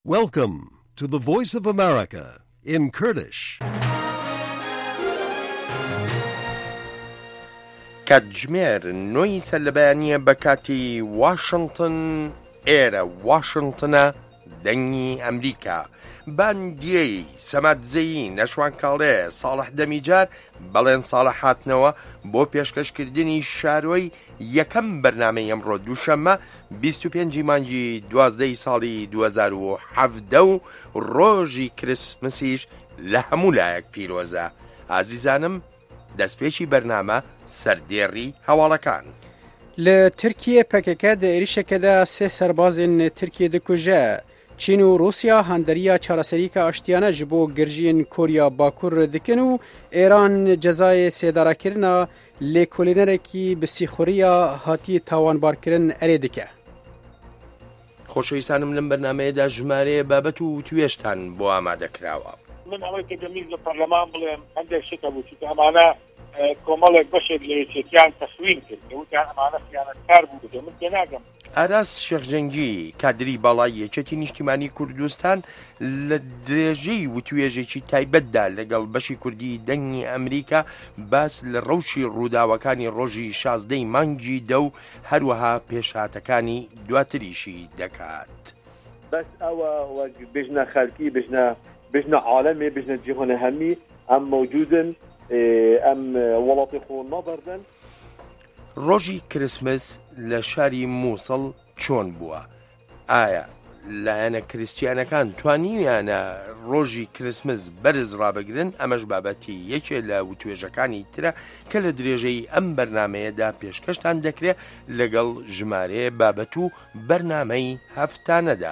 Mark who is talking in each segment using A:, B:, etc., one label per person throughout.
A: Welcome to the Voice of America in Kurdish.
B: کاتژمێر نۆی سەرلەبەیانیە بە کاتی واشنگتن ئێرە واشنگتنە دەنگی ئەمریکا باندیەی سەماتزەیی نەشوان کاڵێ ساڵح دەمیجار بەڵێن ساڵح هاتنەوە بۆ پێشکەشکردنی شارۆی یەکەم بەرنامەی ئەمڕۆ دووشەممە 25 مانگی 12 ساڵی 2017 و ڕۆژی کریسمسیش لە هەموو لایەک پیرۆزە. ئازیزانم دەستپێکی بەرنامە سەردێڕی هەواڵەکان.
C: لە ترکیە پەکەکە دە عێریشەکەدا سێ سەربازên ترکیە دکوژە. چین و رووسیا هەندەریە چارەسەریکە ئاشتیانە ji بۆ گرژیên Koriya Bakur dikin û Êran cezayê sêdarekirina lêkolînerekî bi sîxuriya hatiye tawanbarkirin erê dike.
B: خۆشەویستانم لەم بەرنامەیەدا ژمارەیە بابەت و توێشتان بۆ ئامادەکراوە.
D: من ئەوەی کە دەمیز لە پەرلەمان بڵێم هەندێک شتە بوو چونکە ئەمانە کۆمەڵێک بەشێک لە یەکێتیان تەسوین کرد وتیان ئەمانە خیانەتکار بوو بێ من تێناگەم.
B: ئاراس شێخجەنگی کادری باڵای یەکێتی نیشتیمانی کوردستان لە درێژەی وتوێژێکی تایبەتدا لەگەڵ بەشی کوردی دەنگی ئەمریکا باس لە ڕەوشی ڕووداوەکانی ڕۆژی 16 مانگی دە و هەروەها پێشهاتەکانی دواتریشی دەکات.
E: بەس ئەوە وەک بژنە خەلکی بژنە عالەمێ بژنە جیهۆنە هەمی ئەم موجودن ئەم وڵاتی خۆ نەبەردن.
B: ڕۆژی کریسمس لە شاری مووسڵ چۆن بووە؟ ئایا لایەنە کریسچیانەکان توانیویانە ڕۆژی کریسمس بەرز ڕابگرن؟ ئەمەش بابەتی یەکێ لە وتوێژەکانی ترە کە لە درێژەی ئەم بەرنمەیەدا پێشکەشتان دەکرێت لەگەڵ ژمارەیە بابەت و بەرنامەی هەفتانەدا.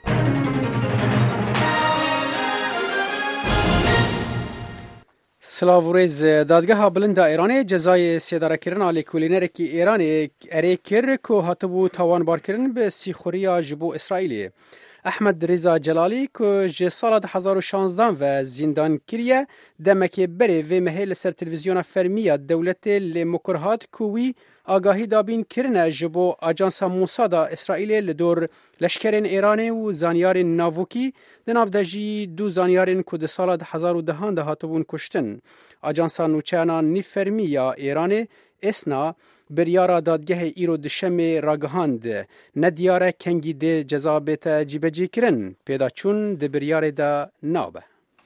C: سلااوڕێز دادگەها بلندا ئێرانê cezayê sêdarekirina lêkolînerekî Îranê erê kir ku hatibû tawanbarkirin bi sîxuriya ji bo İsraîlê. Ehmed Rêza Celalî ku ji sala 2016 ve zîndan kiriye demekê berê vê mehê li ser televîzyona fermiya dewletê lê mukir hat ku wî agahî dabîn kirine ji bo Ajansa Mossada İsraîlê li dor leşkerên Îranê û zanyarên navokî di nav de jî du zanyarên ku di sala 2010 de hatibûn kuştin. Ajansa Nûçeyana Nîfermî ya Îranê Esna biryara dadgehê îro di şemê ragihand ne diyare kengî dê ceza bête cîbecîkirin pêdaçûn di biryarê de nabe.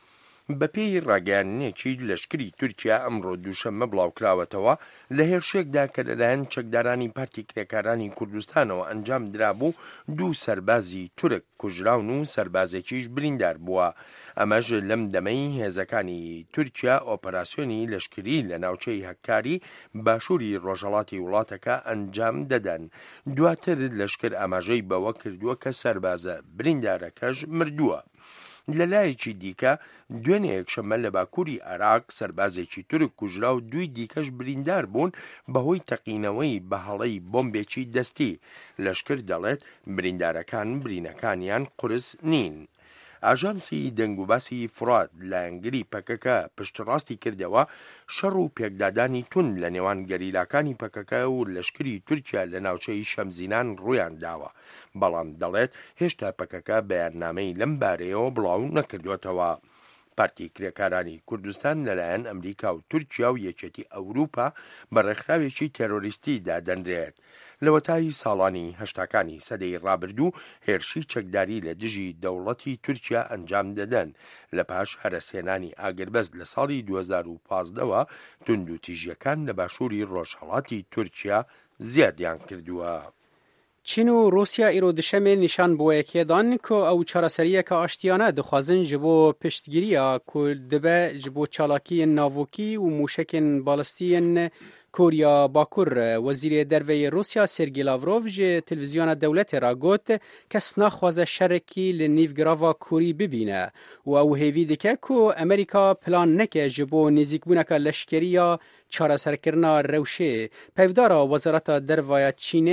B: بەپێی ڕاگەیاندنێکی لەشکری تورکیا ئەمڕۆ دووشەممە بڵاوکراوەتەوە لە هێرشێکدا کە لەلایەن چەکدارانی پارتی کرێکارانی کوردستانەوە ئەنجام درابوو دوو سەربازی تورک کوژراون و سەربازێکیش بریندار بووە. ئەمەش لەم دەمەی هێزەکانی تورکیا ئۆپەراسیۆنی لەشکری لە ناوچەی هەکاری باشووری ڕۆژهەڵاتی وڵاتەکە ئەنجام دەدەن. دواتر لەشکر ئاماژەی بەوە کردووە کە سەربازە بریندارەکەش مردووە. لەلایەکی دیکە دوێنێ یەکشەممە لە باکووری عێراق سەربازێکی تورک کوژرا و دوی دیکەش بریندار بوون بەهۆی تەقینەوەی بە هەڵەی بۆمبێکی دەستی. لەشکر دەڵێت بریندارەکان برینەکانیان قورس نین. ئاژانسی دەنگوباسی فرات لایەنگری پەکەکە پشتڕاستی کردەوە شەڕ و پێکدادانی تون لە نێوان گەریلاکانی پەکەکە و لەشکری تورکیا لە ناوچەی شەمزینان ڕوویان داوە، بەڵام دەڵێت هێشتا پەکەکە بەیاننامەی لەم بارەیەوە بڵاو نەکردوێتەوە. پارتی کرێکارانی کوردستان لەلایەن ئەمریکا و تورکیا و یەکێتی ئەوروپا بە ڕێکخراوێکی تێرۆریستی دادەنرێت. لە وەتای ساڵانی هەشتاکانی سەدەی ڕابردوو هێرشی چەکداری لە دژی دەوڵەتی تورکیا ئەنجام دەدەن. لە پاش هەرەسێنانی ئاگربەست لە ساڵی 2015ەوە تونند و تیژیەکان لە باشووری ڕۆژهەڵاتی تورکیا زیادیان کردووە.
C: چین و رووسیا ئیرۆ دشەمێ نیشان بۆ یەکێدان کە ئەو چارەسەریەکە ئاشتیانە دخوازن ji bo piştgiriya ku dibe ji bo çalakiyên navokî û mûşekên balîstîyên Koriya Bakur. Wezîrê Derveyê Rusya Sergey Lavrov ji televîzyona dewletê ra got kes naxwaze şerekî li nîvgirava Kurî bibîne û ew hêvî dike ku Amerîka plan neke ji bo nêzîkbûneka leşkeriya çareserkirina rewşê. Pevdara Wezareta Derveya Çînê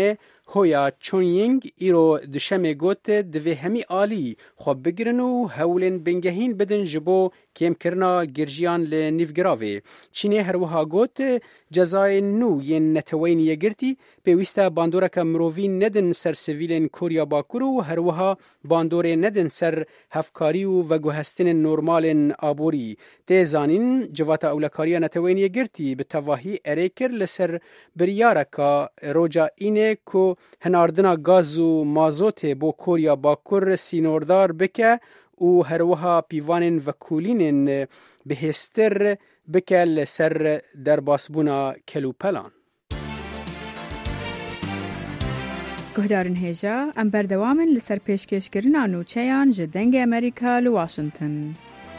C: هویا چونینگ ایرو دشمه گوت دوی همی آلی خواب بگرن و هولین بنگهین بدن جبو کم کرنا گرجیان لنیفگراوی. چینه هر وها گوت جزای نو ین نتوین یگرتی پیوسته باندورک مرووی ندن سر سویلین کوریا باکورو هر وها باندور ندن سر هفکاری و وگوهستن نورمال آبوری. تیزانین جواتا اولکاریا نتوین یگرتی به تواهی اریکر لسر بریارکا روجا اینه که هناردنا گاز و مازوت بو کوریا باکور سینوردار بکه و هروها پیوانین و کولینین بهستر بکه لسر در باسبونا کلوپلان.
F: گهدارن هیجا ام بردوامن لسر پیشکشکرین نوچیان جدنگ امریکا لواشنطن.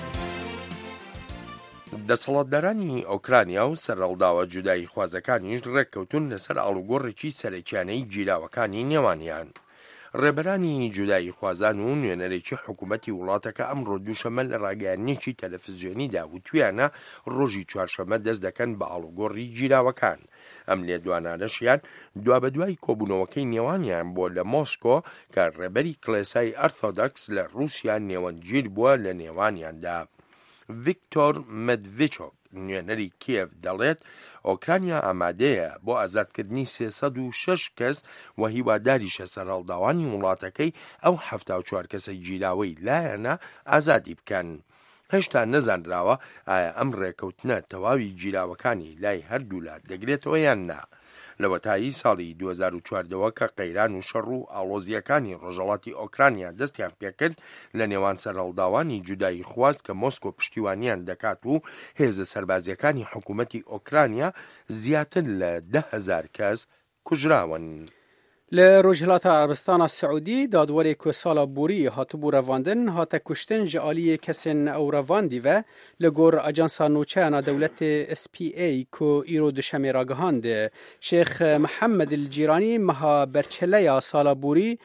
B: دەسەڵاتدارانی ئۆکرانیا و سەرڕەڵداوە جودایی خوازەکانیش ڕێککەوتون لەسەر ئاڵوگۆڕێکی سەرەکیانەی گیراوەکانی نێوانیان. ڕێبەرانی جودایی خوازان و نوێنەرێکی حکوومەتی وڵاتەکە ئەمڕۆ دووشەمە لە ڕاگەیانێکی تەلەڤیزیۆنیدا وتویانە ڕۆژی چوارشەمە دەست دەکەن بە ئاڵوگۆڕی گیراوەکان. ئەم لێدوانانەشیان دوا بە دوای کۆبوونەوەکەی نێوانیان بۆ لە مۆسکۆ کە ڕێبەری کڵێسای ئەرتۆدەکس لە رووسیا نێوەنگیر بووە لە نێوانیاندا. ڤیکتۆر مەدڤێچۆک نوێنەری کیێڤ دەڵێت ئۆکرانیا ئامادەیە بۆ ئازادکردنی 306 کەس و هیواداریشە سەرهەڵداوانی وڵاتەکەی ئەو 74 کەسە گیراوەی لایەنە ئازادی بکەن. هێشتا نەزانراوە ئایا ئەم ڕێکەوتنە تەواوی گیراوەکانی لای هەردوو لات دەگرێتەوە یان نا. لە وەتایی ساڵی 2014ەوە کە قەیران و شەڕ و ئاڵۆزیەکانی ڕۆژهەڵاتی ئۆکرانیا دەستیان پێکرد لە نێوان سەرهەڵداوانی جودایی خواست کە مۆسکۆ پشتیوانیان دەکات و هێزە سەربازیەکانی حکوومەتی ئۆکرانیا زیاتر لە 10,000 کەس کوژراون.
C: لروجهلات عربستان السعودی دادوری که سال بوری هاتبو رواندن هات کشتن جعالی کسین او رواندی و لگور اجانسا نوچه دولت SPA که ایرو دشمی راگهاند. شیخ محمد الجیرانی مها برچله سال بوری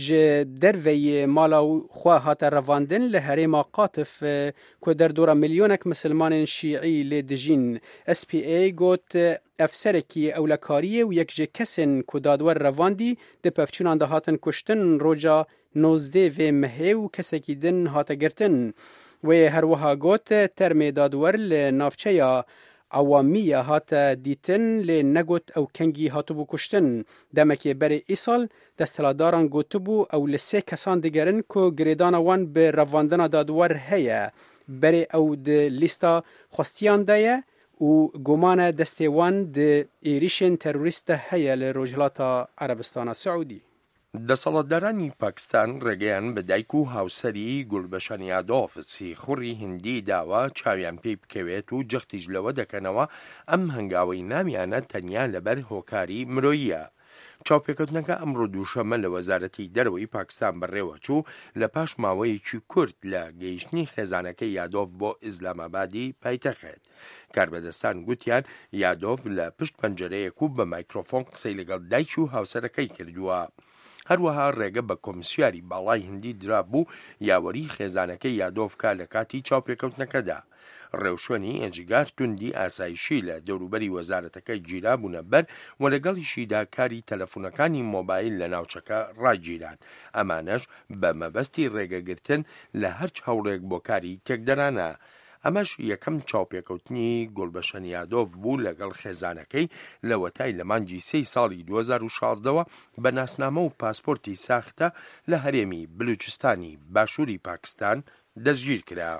C: دروی مالا خواه هات رواندن لحریم قاطف که در دور میلیونک مسلمان شیعی لدجین. SPA گوت افسرکی اولکاریه و یک جه کسین که دادور رواندی ده پفچونان ده هاتن کشتن روژا 19 و مهه و کسکی دن هات گرتن و هر وها گوت ترمی دادور لنافچه یا عوامیه هات دیتن لنگوت او کنگی هاتو بو کشتن. دمکی بری ایسال دستلاداران گوتو بو او لسه کسان دیگرن که گریدان وان به رواندن دادور هیا بری او ده لیستا خواستیان دایه و گمان دستیوان ده ایریشن تروریست هیا لروجهلات عربستان سعودی.
B: دەسەڵاتدارانی پاکستان ڕێگەیان بە دایک و هاوسەری گولبەشانیادۆف سیخوڕی هندی داوە چاویان پێی بکەوێت و جەختیش لەوە دەکەنەوە ئەم هەنگاوەی نامیانە تەنیا لەبەر هۆکاری مرۆییە. چاوپێکەوتنەکە ئەمڕۆ دووشەمە لە وەزارەتی دەرەوەی پاکستان بەڕێوە چوو لە پاش ماوەیەکی کورت لە گەیشتنی خێزانەکەی یادۆف بۆ ئیسلامابادی پایتەخت. کاربەدەستان گوتیان یادۆف لە پشت پەنجەرەیەک و بە مایکرۆفۆن قسەی لەگەڵ دایکی و هاوسەرەکەی کردووە. هەروەها ڕێگە بە کۆمیسیاری باڵای هندی درابوو یاوەری خێزانەکەی یادۆفکە لە کاتی چاوپێکەوتنەکەدا. ڕێوشوێنی ئەنجیگار توندی ئاسایشی لە دەوروبەری وەزارەتەکەی گیرابوونە بەر و لەگەڵیشیدا کاری تەلەفۆنەکانی مۆبایل لە ناوچەکە ڕاگیران. ئەمانەش بە مەبەستی ڕێگەگرتن لە هەرچ هەوڵێک بۆ کاری تێکدەرانە. ئەمەش یەکەم چاوپێکەوتنی گۆڵبەشەنیادۆف بوو لەگەڵ خێزانەکەی لە وەتای لە مانگی 3 ساڵی 2016ەوە بە ناسنامە و پاسپۆرتی ساختە لە هەرێمی بلوچستانی باشووری پاکستان دەستگیر کرا.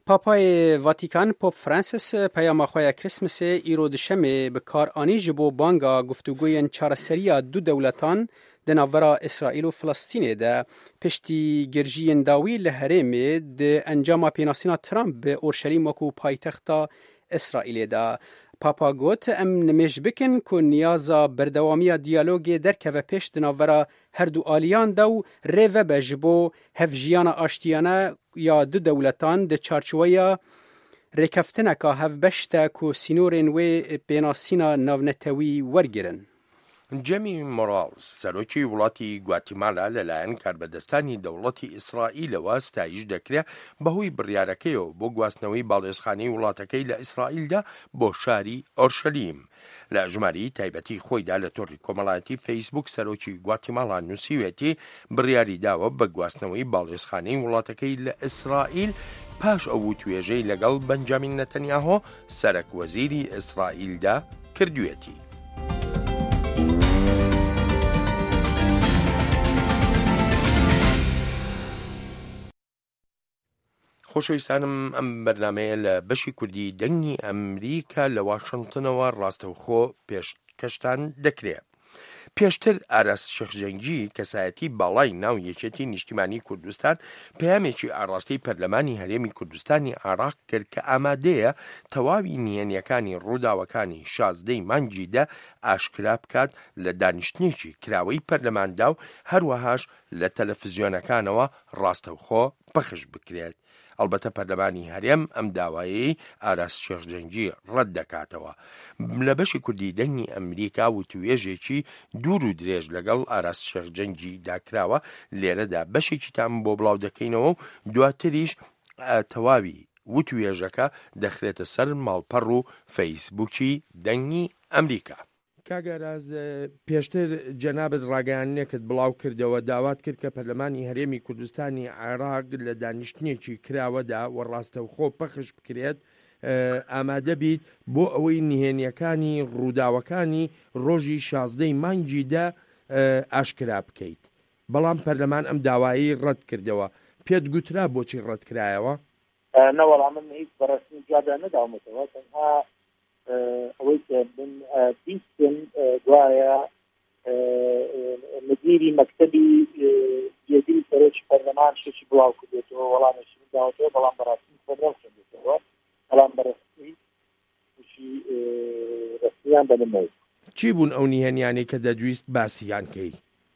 C: پاپای واتیکان پوپ فرانسیس پیامخوای کریسمس ایرو دشمه به کار آنی جبو بانگا گفتگوی چارەسەریya دو دولتان دناورا اسرائیل و فلسطین ده پشتی گرژی داوی لهرم ده انجام پیناسینا ترامپ به اورشلیم وکو پایتخت اسرائیل ده. پاپا گوت ام نمیش بکن که نیازا بردوامی دیالوگ درکه و پیش دناورا هر دو آلیان دو ریوه بجبو هفجیان آشتیانه یا دو دولتان ده چارچویا ریکفتنکا هف بشتا که سینورین و پیناسینا ناونتوی ورگرن.
B: جەمی مۆڕاڵز سەرۆکی وڵاتی گواتیمالا لەلایەن کاربەدەستانی دەوڵەتی ئیسرائیلەوە ستایش دەکرێت بەهۆی بڕیارەکەیەوە بۆ گواستنەوەی باڵێزخانەی وڵاتەکەی لە ئیسرائیلدا بۆ شاری ئۆرشەلیم. لە ژماری تایبەتی خۆیدا لە تۆڕی کۆمەڵایەتی فەیسبوک سەرۆکی گواتیمالا نووسیوێتی بڕیاری داوە بە گواستنەوەی باڵێزخانەی وڵاتەکەی لە ئیسرائیل پاش ئەو توێژەی لەگەڵ بەنجامین نەتەنیاهۆ سەرەک وەزیری ئیسرائیلدا کردوێتی. خۆشەویستانم ئەم بەرنامەیە لە بەشی کوردی دەنگی ئەمریکا لە واشنگتنەوە ڕاستەوخۆ پێشکەشتان دەکرێت. پێشتر ئاراس شێخجەنگی کەسایەتی باڵای ناو یەکێتی نیشتیمانی کوردستان پەیامێکی ئاڕاستی پەرلەمانی هەرێمی کوردستانی عێراق کرد کە ئامادەیە تەواوی نهێنیەکانی ڕووداوەکانی 16 مانگیدا ئاشکرا بکات لە دانیشتنێکی کراوەی پەرلەماندا و هەروەهاش لە تەلەڤیزیۆنەکانەوە ڕاستەوخۆ پەخش بکرێت. ئەلبەتە پەرلەمانی هەرێم ئەم داوایەی ئاراس شێخجەنگی ڕەت دەکاتەوە. لە بەشی کوردی دەنگی ئەمریکا و توێژێکی دوور و درێژ لەگەڵ ئاراس شێخجەنگی داکراوە. لێرەدا بەشێکیتان بۆ بڵاو دەکەینەوە و دواتریش تەواوی وتوێژەکە دەخرێتە سەر ماڵپەڕ و فەیسبووکی دەنگی ئەمریکا. کاگەراز پێشتر جەنابەت ڕاگەیانێکت بڵاو کردەوە داوات کرد کە پەرلەمانی هەرێمی کوردستانی عێراق لە دانیشتنێکی کراوەدا و ڕاستەوخۆ پەخش بکرێت ئامادە بیت بۆ ئەوەی نهێنیەکانی ڕووداوەکانی ڕۆژی 16 مانگیدا ئاشکرا بکەیت. بەڵام پەرلەمان ئەم داوایی ڕەت کردەوە. پێت گوترا بۆچی ڕەت کرایەوە؟
D: نەوەڵام من هیچ بەڕسمی جادا نەداومەتەوە، تەنها ئەوەی کە من بیستم دوایە مدیری مەکتەبی یەدی سەرۆکی پەرلەمان شتێکی بڵاو کردێتەوە، وەڵامێکی من داوەتەوە، بەڵام بەڕاستی خۆم خوێندێتەوە، بەڵام بەڕسمی وشی ڕستیان بەنمەوە.
B: چی بوون ئەو نهێنیانەی کە دەدویست باسییان کەی؟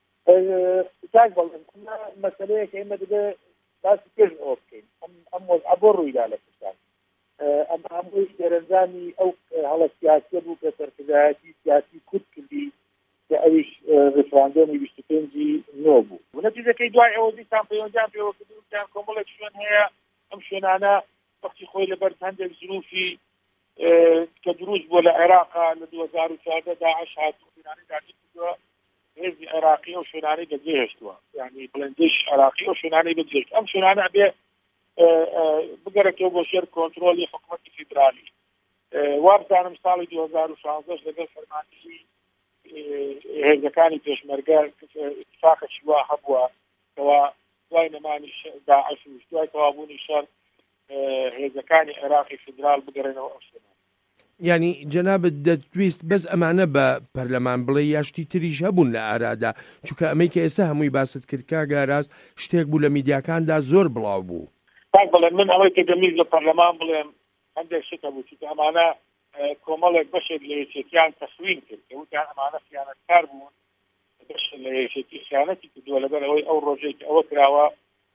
D: مەسەلەیە کە ئێمە دەبێ باسی پێش ئەوە بکەین. ئەم وەزعە بۆ ڕوویدا لە کوردستان. ئەمە هەمووی دەرەنجامی ئەو هەڵە سیاسیە بوو کە سەرکردایەتی سیاسی کورد کردی کە ئەویش ڕفراندۆمی 25 نۆ بوو. نەتیجەکەی دوای ئەوە دیسان پەیوەندیان پێوە کردویان کۆمەڵێک شوێن هەیە. ئەم شوێنانە وەختی خۆی لەبەر هەندێک زروفی کە دروست بووە لە عێراقا لە 2014 داعش هاتوو شوێنانەی داگیر کردووە، هێزی عێراقی ئەو شوێنانەی بەجێهێشتووە، یعنی بڵندش عێراقی ئەو شوێنانەی بەجێهێشت. ئەم شوێنانە ئەبێ بگەڕێتەوە بۆ شێر کۆنترۆلی حکوومەتی فیدرالی. وابزانم ساڵی 2016 لەگەڵ فەرمانگیری هێزەکانی پێشمەرگە اتفاقێکی وا هەبووە کەوا دوای نەمانی داعش و دوای تەوابوونی شەڕ هێزەکانی عێراقی فیدرال بگەڕێنەوە ئەو شوێنە.
B: یعنی جەنابەت دەتویست بەس ئەمانە بە پەرلەمان بڵێ یاشتی تریش هەبوون لە ئارادا، چونکە ئەمەی کە ئێستا هەمووی باست کرد کاگاراز شتێک بوو لە میدیاکاندا زۆر بڵاو بوو.
D: بڵێن من ئەوەی کە دەمیز لە پەرلەمان بڵێم هەندێک شتە بوو، چونکە ئەمانە کۆمەڵێک بەشێک لە یەکێتیان تەسوین کرد کەوتیان ئەمانە خیانەتکار بوون، بەش لە یەکێتی خیانەتی کردووە لەبەر ئەوەی ئەو ڕۆژێک ئەوە کراوە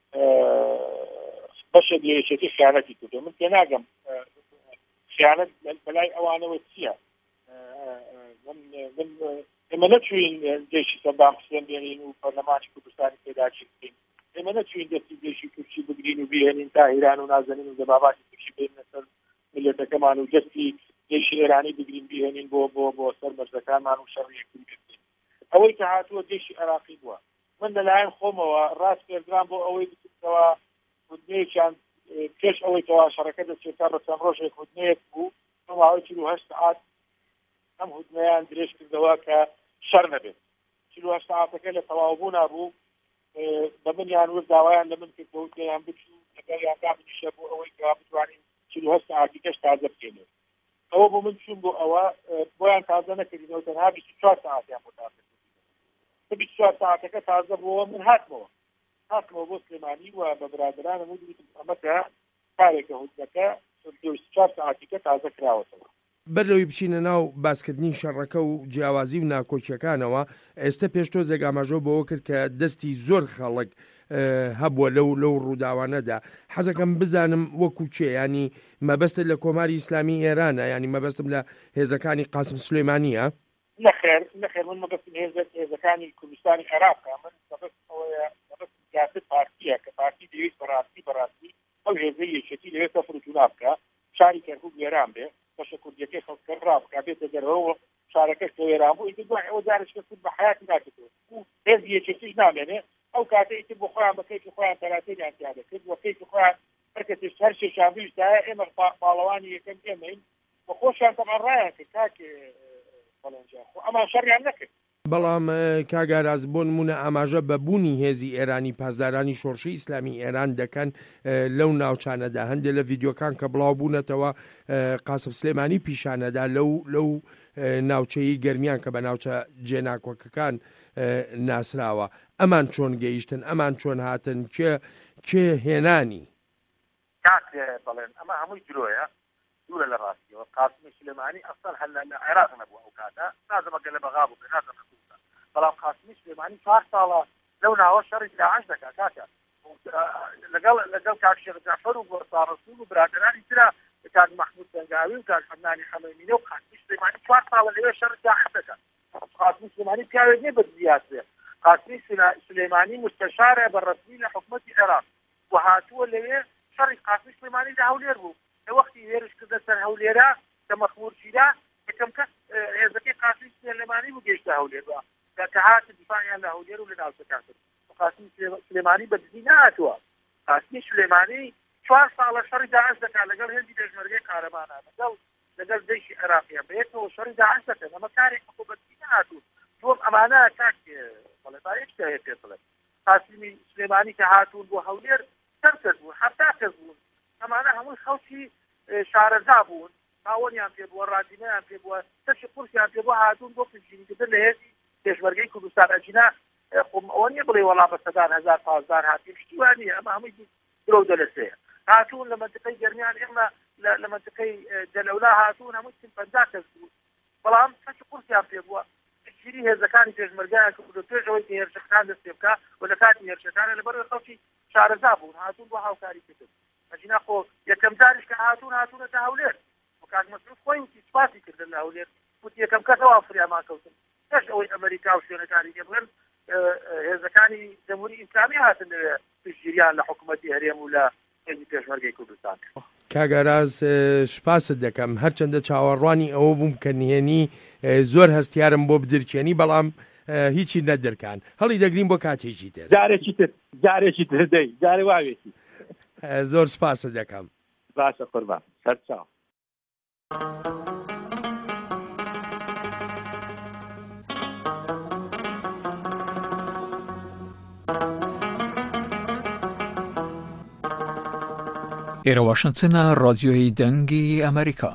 D: بەشێک لە یەکێتی خیانەتی کردووە. من تێناگەم خیانەت بەلای ئەوانەوە چییە. ئێمە نەچوین جێشی سەدام حوسێن بێنین و پەرلەمانی کوردستانی پێداچین بکەین. ئێمە نەچوین دەستی جێشی کورچی بگرین و بهێنین تا ئیران و نازەنین و دەباباتی کورچی بێنە سەر ملەتەکەمان و دەستی جێشی ئێرانی بگرین بهێنین بۆ سەر مەرجەکانمان و شەڕی یەکتری بکەین. ئەوەی کە هاتووە جێشی عێراقی بووە. من لەلایەن خۆمەوە ڕاست پێدرام بۆ ئەوەی بکردەوە هودنەیەکیان پێش ئەوەی کەوا شەڕەکە دەچێتە ڕەچەند ڕۆژێک هودنەیەک بوو ماوەی 48 ساعات ئەم هودنەیان درێژ کردەوە کە شەڕ نەبێت. 48 ساعتەکە لە تەواوبوو نابوو بە منیان وەک داوایان لە من کرد بە هودنەیان بچوو لەگەڵیان دابنیشە بۆ ئەوەی کەوا بتوانین 48 ساعتیکەش تازە بکەینێت. ئەوە بۆ من چوون بۆ ئەوە بۆیان تازە نەکردینەوە، تەنها 24 ساعتیان بۆ تازە کردین. 24 ساعتەکە تازە بووە من هاتمەوە بۆ سلێمانی و بە برادرانم وتم ئەمەکە کارێکە هودنەکە 24 ساعتیکە تازە کراوەتەوە.
B: بەرلەوەی بچینە ناو باسکردنی شەڕەکە و جیاوازی و ناکۆکیەکانەوە ئێستا پێشتۆ زێگامەژۆ بەوە کرد کە دەستی زۆر خەڵک هەبووە لەو ڕووداوانەدا. حەزەکەم بزانم وەکو کێ، ینی مەبەستت لە کۆماری ئیسلامی ئێرانە، ینی مەبەستم لە هێزەکانی قاسم سلێمانیە؟
D: نەخێر من مەبەستم هێزەکانی کوردستانی عێراقا من مەبەست سیاست پارتیە کە پارتی دەوێت بەڕاستی ئەو هێزەی یەکێتی لەوێ سەفر و تونا بکە شاری کەرکووک وێران بێ بەشە کوردیەکەی خەڵکە ڕابکە بێتە دەرەوە شارەکەش کە وێران بوو ئیتر دوای ئەوە جارش کە کورد بە حیاتی ناکردەوە و هێز یەکێتیش نامێنێ ئەو کاتە ئیتر بۆ خۆیان بە کەیفی خۆیان تەلاتێنیان تیا دەکرد وە کەیفی خۆیان هەر شێشان بیستایە ئێمە پاڵەوانی یەکەم ئێمەین بە خۆشیان تەمان ڕایان کرد کاکێ بەڵەنجیان خۆ ئەمان شەڕیان نەکرد.
B: بەڵام کاگاراز بۆ نمونە ئاماژە بەبوونی هێزی ئێرانی پاسدارانی شۆڕشی ئیسلامی ئێران دەکەن لەو ناوچانەدا هەندێک لە ڤیددیۆکان کە بڵاو بوونەتەوە قاسم سلێمانی پیشانەدا لەو ناوچەی گەرمیان کە بە ناوچە جێناکۆکەکان ناسراوە ئەمان چۆن گەیشتن ئەمان چۆن هاتن کێ هێنانی
D: کاک بەڵێن ئەمە هەمووی درۆیە دوورە لە ڕاستیەوە قاسمی سلێمانی ئەسڵ هەل لە عێراق نەبووە ئەو کاتە نازەمەگە لە بەغا بوو نازەمە بەڵام قاسمی سلێمانی 4 ساڵە لەو ناوە شەڕی داعش دەکات کاکە لەگەڵ کاک شێخ جەعفەر و گۆرسا ڕەسوول و برادرانی ترە کاک مەحموود دەنگاوی و کاک حەمدانی خەمەینی و قاسمی سلێمانی 4 ساڵە لەوێ شەڕی داعش دەکات. قاسمی سلێمانی پیاوێک نییە بەزیاد بێ قاسمی سلێمانی مستەشارە بەڕەسمی لە حکومەتی عێراق و هاتووە لەوێ شەڕی قاسمی سلێمانی لە هەولێر بوو وەختی هێرش کردە سەر هەولێرە کە مەخموور چیرا یەکەم کەس هێزەکەی قاسمی سلێمانی بوو گەیشتە هەولێر کە هات دیفاعیان لە هەولێر و لە ناوچەکان کرد. قاسمی سلێمانی بەدزی نهاتووە قاسمی سلێمانی 4 ساڵە شەڕی داعش دەکات لەگەڵ هێندی پێشمەرگەی قارەمانە لەگەڵ دەیشی عێراقیان بەیەکەوە شەڕی داعش دەکەن ئەمە کارێک بەدزی نهاتوو تۆم ئەمانە کاک بەڵێ با یەک شتە هەیە پێ بڵێ قاسمی سلێمانی کە هاتوون بۆ هەولێر چەند کەس بوون 7 کەس بوون ئەمانە هەمووی خەڵکی شارەزا بوون باوەڕیان پێ بووە ڕادینەیان پێ بووە تەشی قورسیان پێ بووە هاتوون بۆ پشتگیریکردن لە هێزی پێشمەرگەی کوردستان ئەجینا ئەوە نییە بڵێ وەڵا بە سەدان هەزار پازدار هاتی پشتیوان نییە ئەمە هەمووی درۆ دەلەسەیە هاتوون لە منطقەی گەرمیان ئێمە لە منطقەی جەلەولا هاتوون هەمووی 50 کەس بوون بەڵام تەشی قورسیان پێ بووە پشتگیری هێزەکانی پێشمەرگەیان کرد پێشەوەی کە هێرشەکان دەست پێ بکات و لە کاتی هێرشەکانە لەبەر خەڵکی شارەزا بوون هاتوون بۆ هاوکاری کردن ئەجینا خۆ یەکەم جاریش کە هاتوونەتە هەولێر کاک مەسعود خۆی وتی سپاسی کردن لە هەولێر وتی یەکەم کەسەوە ئەفریامان کەوتن پێش ئەوەی ئەمریکا و شوێنەکانی بڵێن هێزەکانی جەمهوری ئیسلامی هاتن پشتگیریان لە حکوومەتی هەرێم و لە هێزی پێشمەرگەی کوردستان.
B: کاگاراز سپاست دەکەم هەرچەندە چاوەڕوانی ئەوە بووم کە نهێنی زۆر هەستیارم بۆ بدرکێنی بەڵام هیچی نەدرکان هەڵی دەگرین بۆ کاتێکی تر
E: جارێکی تر دەی جارێ واوێتی
B: زۆر سپاست دەکەم.
E: باشە قوربان سەرچاو.
G: ئێرە واشنگتنە ڕادیۆی دەنگی ئەمریکا.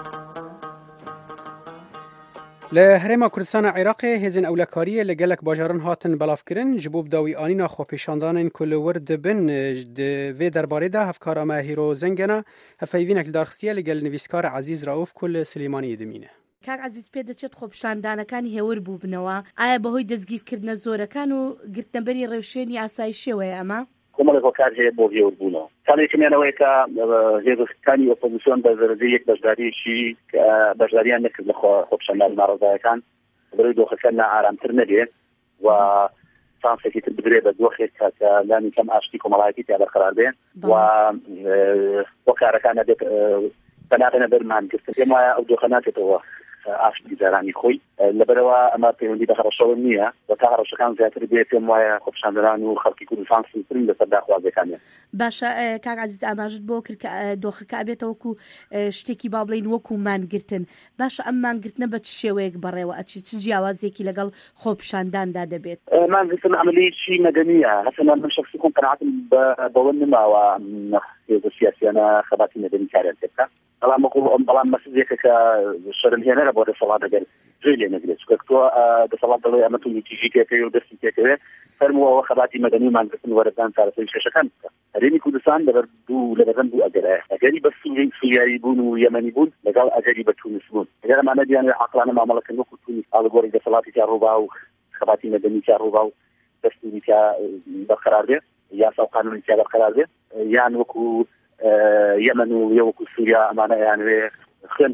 C: لە هەرێما کوردستانە عێراقê hêzên ewlekariyê li gelek bajaran hatin belavkirin ji bo dawîanîna xwepêşandanên ku li wir dibin di vê derbarê de hevkara me Hîro Zengena hevpeyvînek li darxistiye li gel nivîskara Ezîz Rauf ku li Silêmaniyê dimîne.
H: کاک عزیز پێ دەچێت خۆپیشاندانەکانی هێور بوو بنەوە ئایا بەهۆی دەستگیرکردنە زۆرەکان و گرتنبەری ڕێوشێنی ئاسایشەوەیە ئەمە؟
I: کۆمەڵێک هۆکار هەیە بۆ هێوربوونەوە ساڵێکمیانەوەی کە هێزەکانی ئۆپۆزیسیۆن بە زەرەدەی یەک بەشداریشی بەشداریان نەکرد لە خۆپیشاندانی ناڕەزایەکان بەڕێوەی دۆخەکە نائارامتر نەبێت و سانسێکی تر بدرێت بە دۆخێک کە لانی کەم ئاشتی کۆمەڵایەتی تیا بەرقەرار بێن و هۆکارەکان نەبێت بەناغێنە بەرمانگرتن پێم وایە ئەو دۆخە ناکێتەوە ئاشتی جارانی خۆی لەبەرەوە ئەمە پەیوەندی بە هەڕەشەوە نییە و تا هەڕەشەکان زیاتر بێت پێم وایە خۆپیشاندەران و خەڵکی کوردستان سنترین لەسەر داخوازیەکانیان.
H: باشە کاک عزیز ئاماژت بۆ کرد کە دۆخەکە ئەبێتە وەکو شتێکی با بڵین وەکو مانگرتن باشە ئەم مانگرتنە بە چ شێوەیەک بەڕێوە ئەچی چ جیاوازێکی لەگەڵ خۆپیشانداندا دەبێت؟
I: مانگرتن عملیەکی مەدەنیە هەسەنا من شخصی خۆم قەناعەتم بەوە نماوە هێزە سیاسیانە خەباتی مەدەنی کاریان پێ بکات بەڵام مەسئولێکە کە شەرمهێنەرە بۆ دەسەڵات دەگەر جێ لێ نەگرێت چونکە تۆ دەسەڵات دەڵێ ئەمە تۆ تیژی پێکەوێ و دەستی پێکەوێت فەرمووەوە خەباتی مەدەنی و مانگرتن وەرەدان چارەسەری شێشەکان بکات. هەرێمی کوردستان لەبەرەن بوو ئەگەرایە ئەگەری بە سوریایی بوون و یەمەنی بوون لەگەڵ ئەگەری بە تونس بوون ئەگەر ئەمانە دیانێ عەقلانە مامەڵەکردن وەکو تونس ئاڵگۆڕی دەسەڵاتی تیا ڕووبا و خەباتی مەدەنی تیا ڕووبا و دەستوری تیا بەرقەرار بێت یاسا و قانونی تیا بەرقەرار بێت یان وەکو یەمەن و وەکو سووریا ئەمانە یانوێ خوێن بڕژێت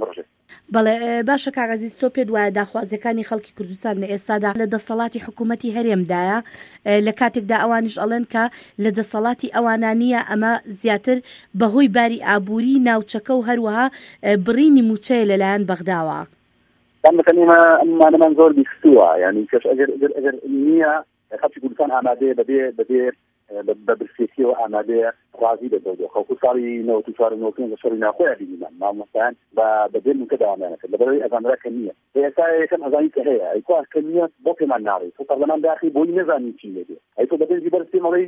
H: بەڵێ باشە کاغەزی تۆ پێت وایە داخوازیەکانی خەڵکی کوردستان لە ئێستادا لە دەسەڵاتی حکوومەتی هەرێمدایە لە کاتێکدا ئەوانش ئەڵێن کە لە دەسەڵاتی ئەوانانیە ئەمە زیاتر بەهۆی باری ئابووری ناوچەکە و هەروەها بڕینی موچەیە لەلایەن بەغداوە.
I: ئەمانەمان زۆر بیستووە یعنی کەش ئەگەر نییە خەڵکی کوردستان ئامادەیە بەبێ بەبرسێتیەوە ئامادەیە ڕازی دەبێت خەڵکو ساڵی 1995 شەڕی ناخۆیان بینیمان مامۆستایان بەبێ موکە داوامانەکە لەبەرەوەی ئەزانرا کە نییە ئێستا یەکەم ئەزانی کە هەیە ئەیکوا کە نییە بۆ پێمان ناڕێت تۆ پەرلەمان داخی بۆی نەزانی چی لێدێ ئەی تۆ بەدەنجی بەرز پێمەڵی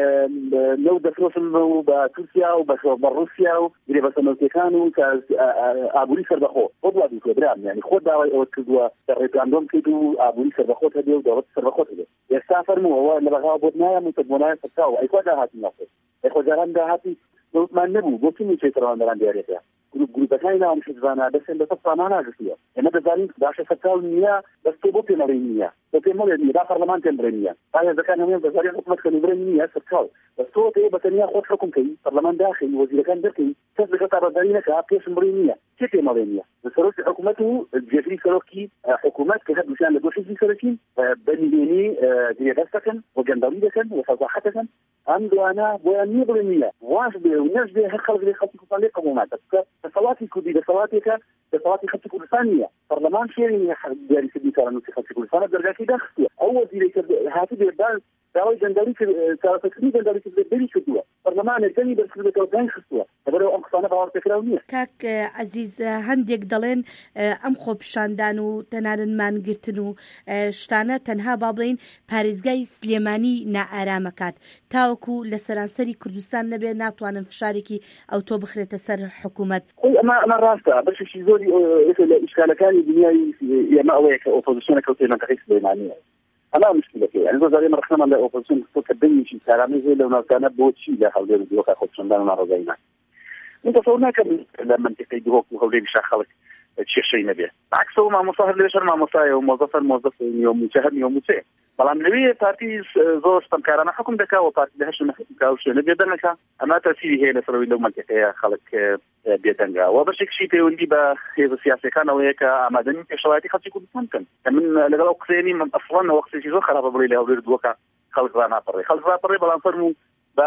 I: لەو دەفرۆشم بە تورکیا و بە رووسیا و گرێ بە سەمەوتیەکان و کە ئابووری سەربەخۆ خۆ دوادوو برام یعنی خۆ داوای ئەوە کردووە ڕێپلاندۆم کرد و ئابووری سەربەخۆت هەبێ و دەوڵەت سەربەخۆت هەبێ ئێستا فەرمووەوە لە بەغاوە بۆت نایە موتەبوونایە سەرچاو ئەیکوا داهاتی ناخۆت ئەیخۆجاران داهاتی دەوتمان نەبوو بۆ چی موچەی تەڕەوەندەران دیارێتە گروپەکانی ناوم حیزبانە دەستێن بەسەر سامان ناگرتووە ئێمە دەزانین باشە سەرچاو نییە دەست بۆ پێمەڵی نییە بۆ پێمەڵێت نیە دا پەرلەمان پێم برێ نییە هێزەکان هەموویان بەزاری حکومەت کەنی برێ نییە سەرچاو بەس تۆ پێ بەتەنیا خۆت حکم کەی پەرلەمان داخی وەزیرەکان دەرکەی کەس لەگە تابەداری نەکە پێشم برێ نییە چی پێمەڵێ نییە سەرۆکی حکومەت و جێگری سەرۆکی حکومەت کە هەردووشیان لە دۆشێکی سەرەکین بەنیێنی گرێدەست دەکەن و گەندەڵی دەکەن و فەزاحەت دەکەن ئەم دوانە بۆیان نییە بڵێ نییە واش بێ و نەش بێ هەر خەڵک خەڵکی کوردستان لێ قبوڵ ناکات دەسەڵاتی کوردی دەسەڵاتێکە دەسەڵاتی خەڵکی کوردستان نییە پەرلەمان شێری دیاریکردنی کارەنووسی خەڵکی کوردستانە دەرگاکەی داخستووە ئەو وەزیرێک هاتی بێبان داوای گەندەڵی چارەسەرکردنی گەندەڵی بێری کردووە پەرلەمانێک دەنی بەرکردەوە دانی خستووە لەبەرەوە ئەم قسانە باوەڕ پێکراو نییە.
H: کاک عەزیز هەندێک دەڵێن ئەم خۆپیشاندان و تەنانەتمانگرتن و شتانە تەنها با بڵێن پارێزگای سلێمانی نائارامەکات تاوەکو لە سەرانسەری کوردستان نەبێ ناتوانن فشارێکی ئەوتۆ بخرێتە سەر حکوومەت.
I: ئەمە ڕاستە بەشێکی زۆری لە ئیشکالەکانی دنیای ئێمە ئەوەیە کە ئۆپۆزیسیۆنە کەوتێ منتەقەی سلێمانیە ئەما مشکلەکە یعنی زۆر زارێ مەرخەمان لە ئۆپۆزیسیۆن کە دەنگێکی کارامەی هەیە لەو ناوچانە بۆچی لە هەولێر و دیۆکا خۆپیشاندان و ناڕۆگایی ناکەن من تصور ناکەم لە منطقەی دیۆک و هەولێری شاخەڵک کێشەی نەبێ عکسەوە مامۆستا هەر لێشەر مامۆستایە و مۆزەفەر مۆزەف نیۆموچە هەر نیۆموچێ بەڵام لەوێ پارتی زۆر ستەمکارانە حکم دەکا و پارتی لە هەشت نەکا و شوێنە بێدەنەکە ئەما تەسیری هەیە لەسەرەوەی لەو منطقەیە خەڵک بێدەنگا و بەشێکشی پەیوەندی بە هێزە سیاسیەکانەوەیە کە ئامادەنی پێشەوایەتی خەڵکی کوردستان بکەن کە من لەگەڵ ئەو قسەیەنی من ئەسڵەن ئەوە قسێکی زۆر خراپە بڵێ لە هەولێر دووەکە خەڵک ڕاناپەڕێ خەڵک ڕاپەڕێ بەڵام فەرموو بە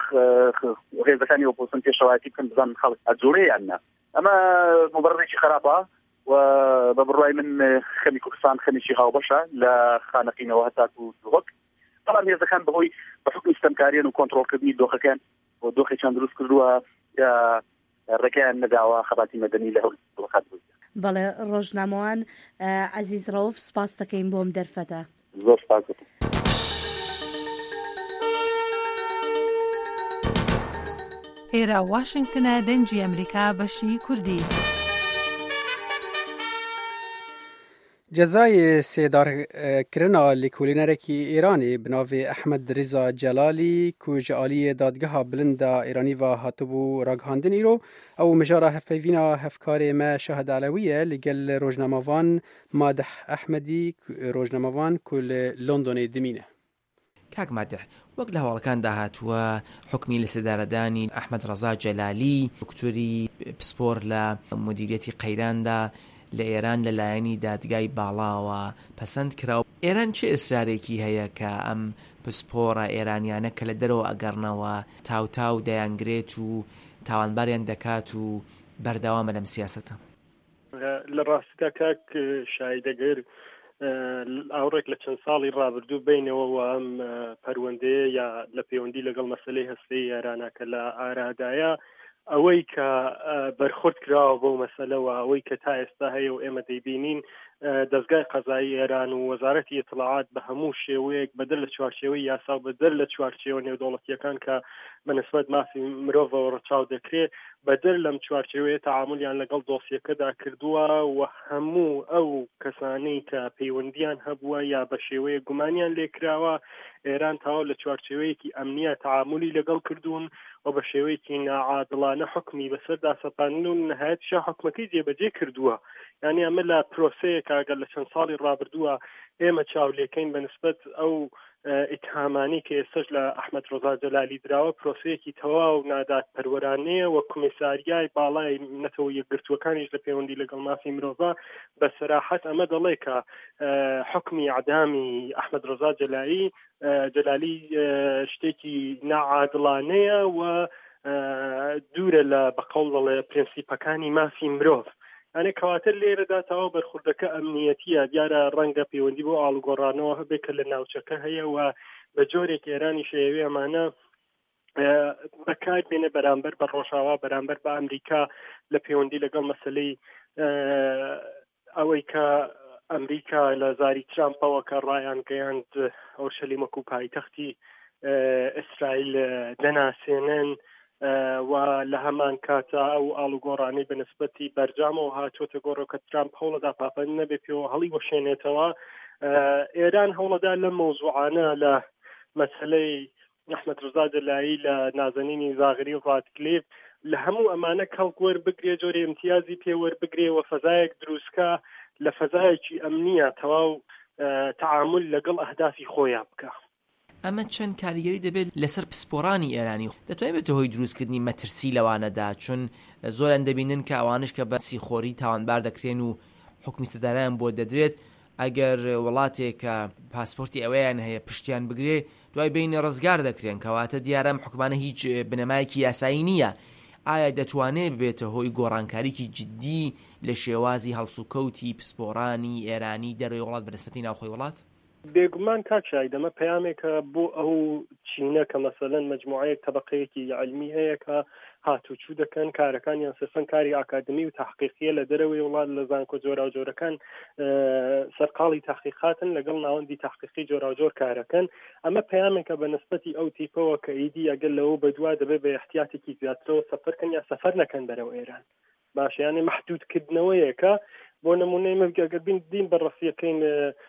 I: هێزەکانی ئۆپۆزیسیۆن پێشەوایەتی بکەن بزان خەڵک ئەجوورەیە یاننا ئەمە مبەرڕێکی خراپە و بە بڕای من خەمی کوردستان خەمیکی هاوبەشە لە خانەقینەوە هەتاکو دووەک بەڵام هێزەکان بەهۆی بە حکم ستەمکاریان و کۆنتڕۆڵکردنی دۆخەکان و دۆخێکیان دروست کردووە ڕێگەیان نەداوە خەباتی مەدەنی لە هەولێر دووەکات بووە.
H: بەڵێ ڕۆژنامەوان عەزیز ڕەوف سپاس دەکەین بۆم دەرفەتە.
I: زۆر سپاس دەکەم.
J: ئێرە واشنگتنە دەنگی ئەمریکا بەشی کوردی.
C: جزای سێدارکردنا لیکولینەرێکی ئێرانی بناوی ئەحمەد ریزا جەلالی کو ji aliyê dadgeha bilind a Îranî ve hatibû ragihandin îro ew mijara hevpeyvîna hevkarê me Şahed Alewî ye li gel rojnamevan Madih Ehmedî rojnamevan ku li Londonê dimîne.
K: کاک مادح وەک لە هەواڵەکاندا هاتووە حکمی لە سێدارەدانی ئەحمەد ڕەزا جەلالی دکتۆری پسپۆر لە مدیریەتی قەیراندا لە ئێران لەلایەنی دادگای باڵاوە پەسەند کراوە. ئێران چه ئیسرارێکی هەیە کە ئەم پسپۆرە ئێرانیانە کە لە دەرەوە ئەگەڕنەوە تاو دەیانگرێت و تاوانباریان دەکات و بەردەوامە لەم سیاسەتە؟
L: لە ڕاستیدا کاک شایدەگەر ئاوڕێک لە چەند ساڵی ڕابردوو بینەوە و ئەم پەروەندەیە یا لە پەیوەندی لەگەڵ مەسەلەی هەستەی یارانەکە لە ئارادایە ئەوەی کە بەرخورد کراوە بۆ مەسەلەوە ئەوەی کە تا ئێستا هەیە و ئێمە دەیبینین دەستگای قەزایی ئێران و وەزارەتی ئیطلاعات بە هەموو شێوەیەک بەدەر لە چوارچێوەی یاسا و بەدەر لە چوارچێوە نێودەوڵەتیەکان کە بەنسبەت مافی مرۆڤەوە ڕەچاو دەکرێت بەدەر لەم چوارچێوەیە تەعاملیان لەگەڵ دۆسیەکەدا کردووە و هەموو ئەو کەسانەی کە پەیوەندیان هەبووە یا بە شێوەیە گومانیان لێکراوە ئێران تاوە لە چوارچێوەیەکی ئەمنیە تەعاملی لەگەڵ کردوون و بە شێوەیەکی ناعادڵانە حکمی بەسەردا سەپاندن و نەهایەتیشە حکومەکەی جێبەجێ کردووە. یعنی ئەمە لە پرۆسەیەک ئەگەر لە چەند ساڵی ڕابردووە ئێمە چاولێکەین بەنسبەت ئەو ئیتهامانی کە ئێستش لە ئەحمەد ڕۆزا جەلالی درراوە پرۆسەیەکی تەواو نادات پەروەرانەیە وە کمیساریای باڵای نەتەوە یەکگرتووەکانیش لە پەیوەندی لەگەڵ مافی مرۆڤ بە سەراحەت ئەمە دەڵێ کە حکمی عدامی ئەحمەد ڕۆزا جەلالی شتێکی ناعادڵانەیە و دوورە لە بەقەوڵ دەڵێ پرینسیپەکانی مافی مرۆڤ ئەنێ کەواتە لێرەدا تەواو بەرخوردەکە ئەمنیەتیە دیارە ڕەنگە پەیوەندی بۆ ئاڵوگۆڕانەوە هەبێت کە لە ناوچەکە هەیە و بە جۆرێک ئێرانی شەیەوێ ئەمانە بەکار بێنە بەرامبەر بە ڕۆژاوا بەرامبەر بە ئەمریکا لە پەیوەندی لەگەڵ مەسلەی ئەوەی کە ئەمریکا لە زاری ترامپەوە کە ڕایان گەیاند ئۆرشەلیمە و پایتەختی ئیسرائیل دەناسێنن و لە هەمان کاتە ئەو ئاڵوگۆڕانەی بەنسبەتی بەرجامەوە هاتوۆتە گۆڕۆکە ترامپ هەوڵەدا پاپەن نەبێ پێوە هەڵی وەشێنێتەوە ئێران هەوڵەدا لە مەوزوعانە لە مەسلەی ئەحمەد ڕۆزا جەلالی لە نازەنینی زاغری و ڕاتکلێف لە هەموو ئەمانە کەڵک وەربگرێ جۆرە امتیازی پێ وەربگرێ و فەزایەک دروستکە لە فەزایەکی ئەمنیە تەواو تعامل لەگەڵ ئەهدافی خۆیان بکە.
K: ئەمە چەند کاریگەری دەبێت لەسەر پسپۆرانی ئێرانی دەتوانێت بێتە هۆی دروستکردنی مەترسی لەوانەدا چون زۆران دەبینن کە ئەوانش کە بەسی خۆری تاوانبار دەکرێن و حکمی سەداران بۆ دەدرێت ئەگەر وڵاتێک کە پاسپۆرتی ئەوەیان هەیە پشتیان بگرێ دوای بینی ڕزگار دەکرێن کەواتە دیارەم حکومانە هیچ بنەمایەکی یاسایی نییە. ئایا دەتوانێت بێتە هۆی گۆڕانکاریکی جدی لە شێوازی هەڵسوکەوتی پسپۆرانی ئێرانی دەروی وڵات بەنسبەتی ناوخۆی وڵات؟
L: بێگومان کاکشای دەمە پەیامێکە بۆ ئەو چینە کە مەسەلەن مجموعەیە تەبەقەیەکی علمی هەیە کە هاتوچوو دەکەن کارەکانیان سەرسەن کاری ئاکادمی و تحقیقیە لە دەرەوەی وڵات لە زانکۆ جۆرا و جۆرەکان سەرقاڵی تحقیقاتن لەگەڵ ناوەندی تحقیقی جۆرا و جۆر کارەکەن ئەمە پەیامێکە بەنسبەتی ئەو تیپەوە کە ئیدی ئەگەر لەوە بەدوا دەبێت بە احتیاتێکی زیاترەوە سەفەرکەن یا سەفەر نەکەن بەرەو ئێران باشیانێ محدودکردنەوەیەکە بۆ نمونەی مەگەر بین بەڕەسیەکەین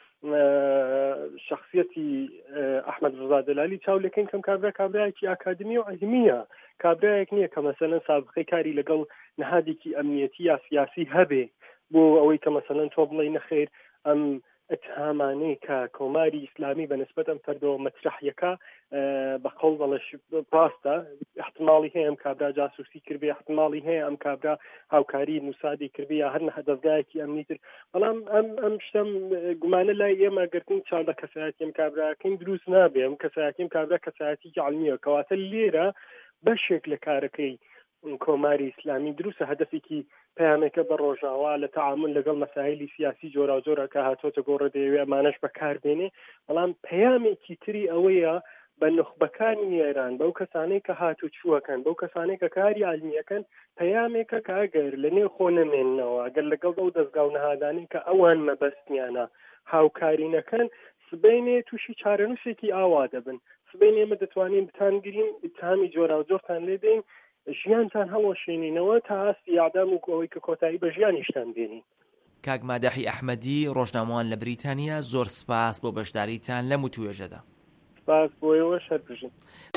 L: شخصیەتی ئەحمەد ڕۆزا جەلالی چاولەکەین کەم کابراایەکی ئاکادمی و علمیە کابراایەک نییە کە مەسەلەن سابقەی کاری لەگەڵ نەهادێکی ئەمنیەتی یا سیاسی هەبێ بۆ ئەوەی کە مەسەلەن تۆ بڵێ نەخێر ئەم اتهامانەی کە کۆماری ئیسلامی بەنسبەت ئەم فەردەوە مەترەحیەکە بە قەڵ دەڵێ ڕاستە احتماڵی هەیە ئەم کابرا جاسووسی کردبێ احتماڵی هەیە ئەم کابرا هاوکاری موسادی کردبێ یا هەر دەستگایەکی ئەمنیتر بەڵام ئەم شتم گومانە لای ئێمە گرتن چاو لە کەسایەتی ئەم کابراکەین دروست نابێ ئەم کەسایەتی ئەم کابرا کەسایەتی علمیە کەواتە لێرە بەشێک لە کارەکەی کۆماری ئیسلامی دروستە هەدەفێکی پەیامێکە بە ڕۆژاوا لە تعامل لەگەڵ مەسائلی سیاسی جۆرا و جۆرە کە هاتۆتە گۆڕە دەیەوێ ئەمانەش بەکاربێنێ بەڵام پەیامێکی تری ئەوەیە بە نخبەکانی ئێران بەو کەسانەی کە هاتوچووەکەن بەو کەسانەی کە کاری عەلمیەکەن پەیامێکە کە ئەگەر لەنێو خۆ نەمێننەوە ئەگەر لەگەڵ ئەو دەستگا و نەهادانەی کە ئەوان مەبەستیانە هاوکاری نەکەن سبەینێ تووشی چارەنووسێکی ئاوا دەبن سبەینێ ئێمە دەتوانین بتانگرین اتهامی جۆرا و جۆرتان لێ دەین ژیانتان هەڵۆشێنینەوە تا هەستی ئادام و ئەوەی کە کۆتایی بە ژیانیشتان بێنین.
K: کاک مادەحی ئەحمەدی ڕۆژنامەوان لە بریتانیا زۆر سپاس بۆ بەشداریتان لەم وتوێژەدا.
L: سپاس بۆیەوە شەربژین.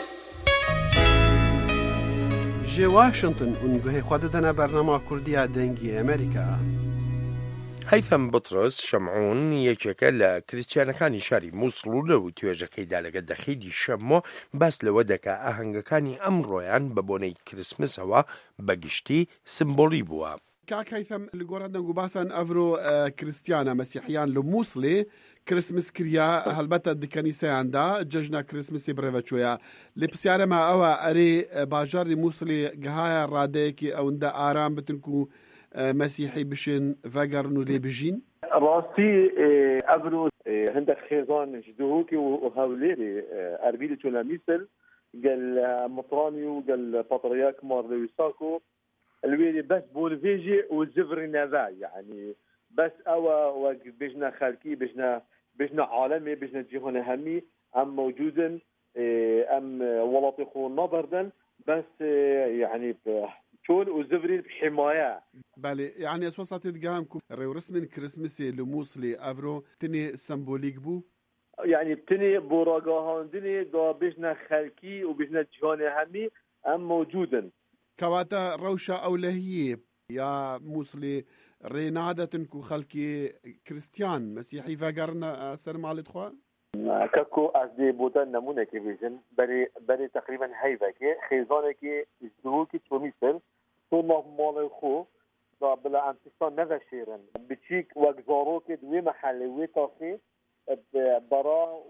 C: ji Washington û guhê xwe didine bernama Kurdiya dengî Amerîka.
B: هەیثەم بطرس شەمعون یەکێکە لە کریسچیانەکانی شاری مووسڵ و لە توێژەکەیدا لەگە دەخیدی شەمۆ باس لەوە دەکا ئاهەنگەکانی ئەمڕۆیان بە بۆنەی کریسمسەوە بەگشتی سمبۆلی بووە.
M: کاک هەیثەم li gora deng û basan evro kristiyana mesîhiyan li Muslê Krismis kiriya helbete di kenîseyan da cejna Krismisê birêveçûya lê pisyare me ew e erê bajarê Muslê gihaya radeyekî ewinde aram bitin ku مسیحی بشین وگرن و لیبجین
E: راستی ابرو هندك خيزان جدوكي وهوليري اربيل تولاميسل قال مطراني وقال بطرياك مار لويساكو الويلي بس بولفيجي والزفري نافع يعني بس اوا بجنا خالكي بجنا عالمي بجنا جهون همي ام موجودا ام ولطيخو نظردن بس يعني شون وزفري بحماية.
M: بله يعني اسوسات تدقاهم ريو رسم كريسمسي لموصلي افرو تني سمبوليك بو
E: يعني تني براغاهان دني دا بجنا خلقي وبجنا جهان همي ام موجودا
M: كواتا روشا اولهيه يا موصلي رينادة تنكو خلقي كريستيان مسيحي فاقرنا سر مالت خوا
E: كاكو از دي بوتان نمونه كيفيجن بري تقريبا هيفاكي خيزانكي ازدهوكي توميسل طول مال خو بلا انتصان نذا شيرن بتشيك وقزاروكي دوي محل وي طافي برا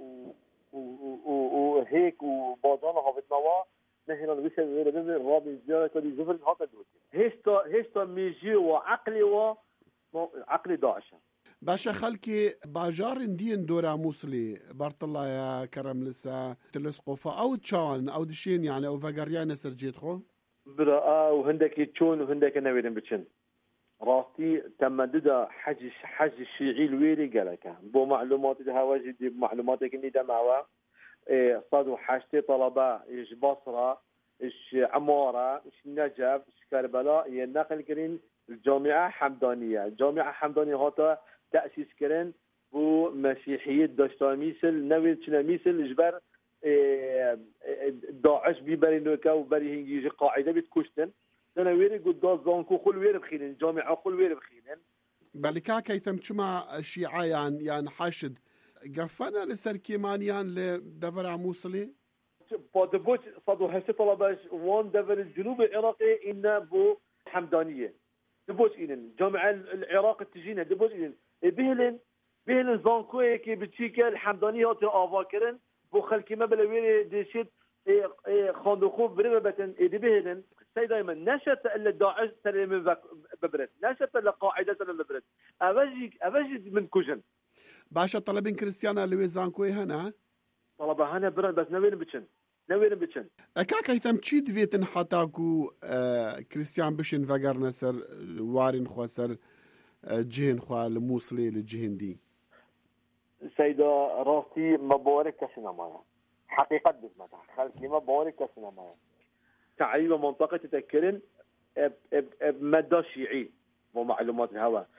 E: وهيك وباجانا هافتنوا نحن نويسه ويربين الرابي زيارة كدي زفر هاتا دوتي هشتا ميجي وعقلي عقلي داعشة
M: باشا خلكي باجارن دين دورا موصلي بارت الله يا كرم لسا تلسقوفا او تشان او دشين يعني او فاقريانا سرجيت خو
E: برا وهندك تشون وهندك نويرن بتشن راستي تمدد حج الشيعي الويري قالك بو معلومات الهواجي دي معلوماتك اني دمعوا صادوا حاجتي طلبة ايش بصرة ايش عمارة ايش نجف ايش كربلاء ينقل كرين الجامعة حمدانية هاتا تأسيس كرين بو مسيحية داشتاميسل نويل تشناميسل جبر داعش بيبري نوكا وبري هنجي قاعدة بتكشتن أنا ويري قد دازانكو خل ويري بخيلن جامعة خل ويري بخيلن
M: بالكا كيثم تشما الشيعة يعني حاشد قفنا لسر كيمانيان لدفر موصلي
E: بادبوش صادو هسه طلباش وان دفر الجنوب العراقي إنه بو حمدانية دبوش إلين جامعة العراق تجينا دبوش إلين بهلن زانكوه كي بتشيكا الحمدانية هاتي آفاكرن بو خلقي ما بلا ويري ديشيت خاندوخوف بريمة بتن إيدي بهلن سي دايما نشت إلا داعش سلم ببرد نشت إلا قاعدة سلم ببرد أفاجي من كوجن
M: باشا طلبين كريستيانا لوي زانكوي هنا
E: طلبها هنا برد بس نوين بتشن
M: اكاك يتم تشيد فيتن حتاكو كريستيان بشن فقر نسر وارين خواسر جهن خوا الموصلي للجهن دي
E: سيدة راستي مبارك كسنا مايا حقيقة بزمتها خلقي مبارك كسنا مايا تعيب منطقة تتكرن بمدى شيعي بمعلومات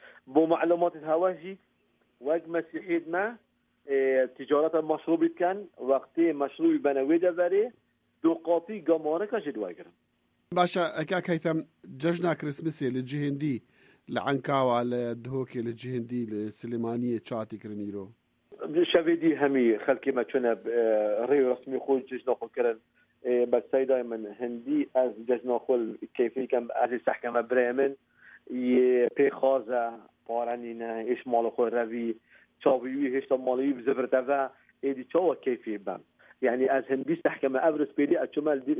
E: الهوا جي وقت مسيحيد ما تجارة المشروبي كان وقتی مشروبی بنوی داره دو قاطی گمانه که جدوای کرد.
M: باشا اكاك هيثم ججنا كريسمسي للجهندي لعنكاوا لدهوكي للجهندي لسليمانية شاتي كرنيرو
E: شویدی همی خلقی ما چونه ریو رسمی خود ججنا خود کرن بس سيدا من هندي از ججنا خود کیفی کم از سحکم برامن یه پیخازه پارنینه ایش مال خود روی چاویوی هشتا مالوی بزفرته و ایدی چاوا کیفی بم يعني از هندي تحكم أبرز بيدي أشمل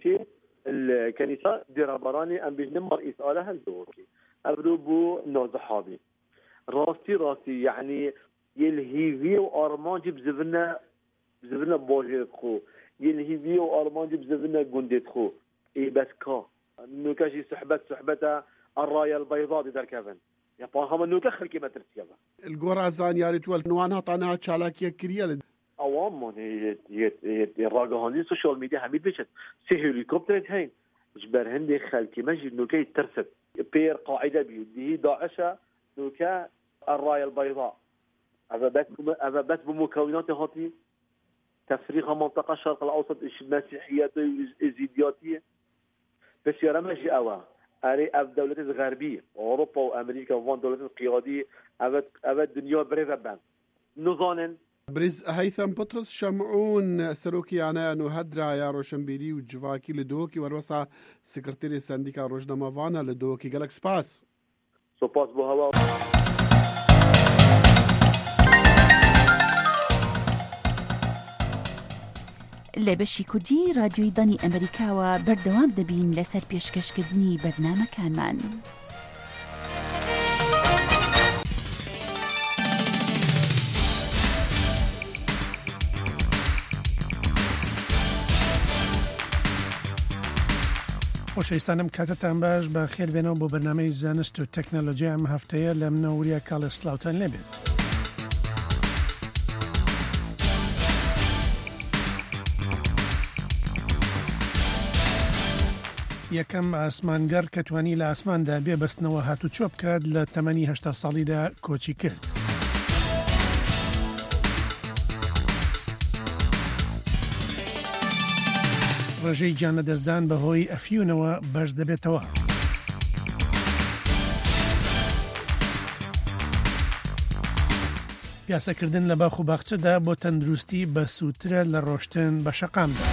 E: الكنيسة دربراني أم بجنم رئيس آلها الدوكي أبرو بو نازحابي راستي يعني يلهيفي وأرمان جيب زفنا باجي خو يلهيفي وأرمان جيب زفنا جندت خو إيه بس كا نوكاشي صحبته الراية البيضاء در كفن يا هم نوكا خلكي ما ترتيبها
M: الجورازان يا ريت والنوانها طانها تشالاكيا كريال
E: عوام من الراجعاني السوشيال ميديا هميد بيشت سي هليكوبتر هين جبر هندي خلكي ماشي نوكا يترسب بير قاعده بيدي داعش نوكا الرايه البيضاء أذبت بمكونات هاتي تفريغ منطقه الشرق الاوسط المسيحيات الزيدياتيه بس يا رمجي اوا اري اف دولات الغربيه اوروبا وامريكا وفان دولات القياديه ابد الدنيا بريفبان نظانن
M: بريز هيثم بطرس شمعون سروكي أنا نهدرا يا روشنبيري وجواكي لدوكي وروسا سكرتيري سنديكا روجنا مافانا لدوكي قالك سباس
E: بهوا
N: لبشی کوردی رادیوی دانی ئەمریکاوە بەردەوام دەبین لەسەر پێشکەشکردنی بەرنامەکانمان.
O: خۆشەویستانم کاتتان باش بە خێربێنەوە بۆ بەرنامەی زانست و تەکنەلۆجیا ئەم هەفتەیە لە منەوەریە کاڵە سلااوتان لێبێت. یەکەم ئاسمانگەر کە توانی لە ئاسماندا بێ بەستنەوە هاتوچۆ بکات لە تەمەنی 80 ساڵیدا کۆچی کرد. ڕێژەی گیانە دەستدان بەهۆی ئەفیونەوە بەرز دەبێتەوە. پیاسەکردن لە باخ و باخچەدا بۆ تەندروستی بە سووترە لە ڕۆشتن بە شەقامدا.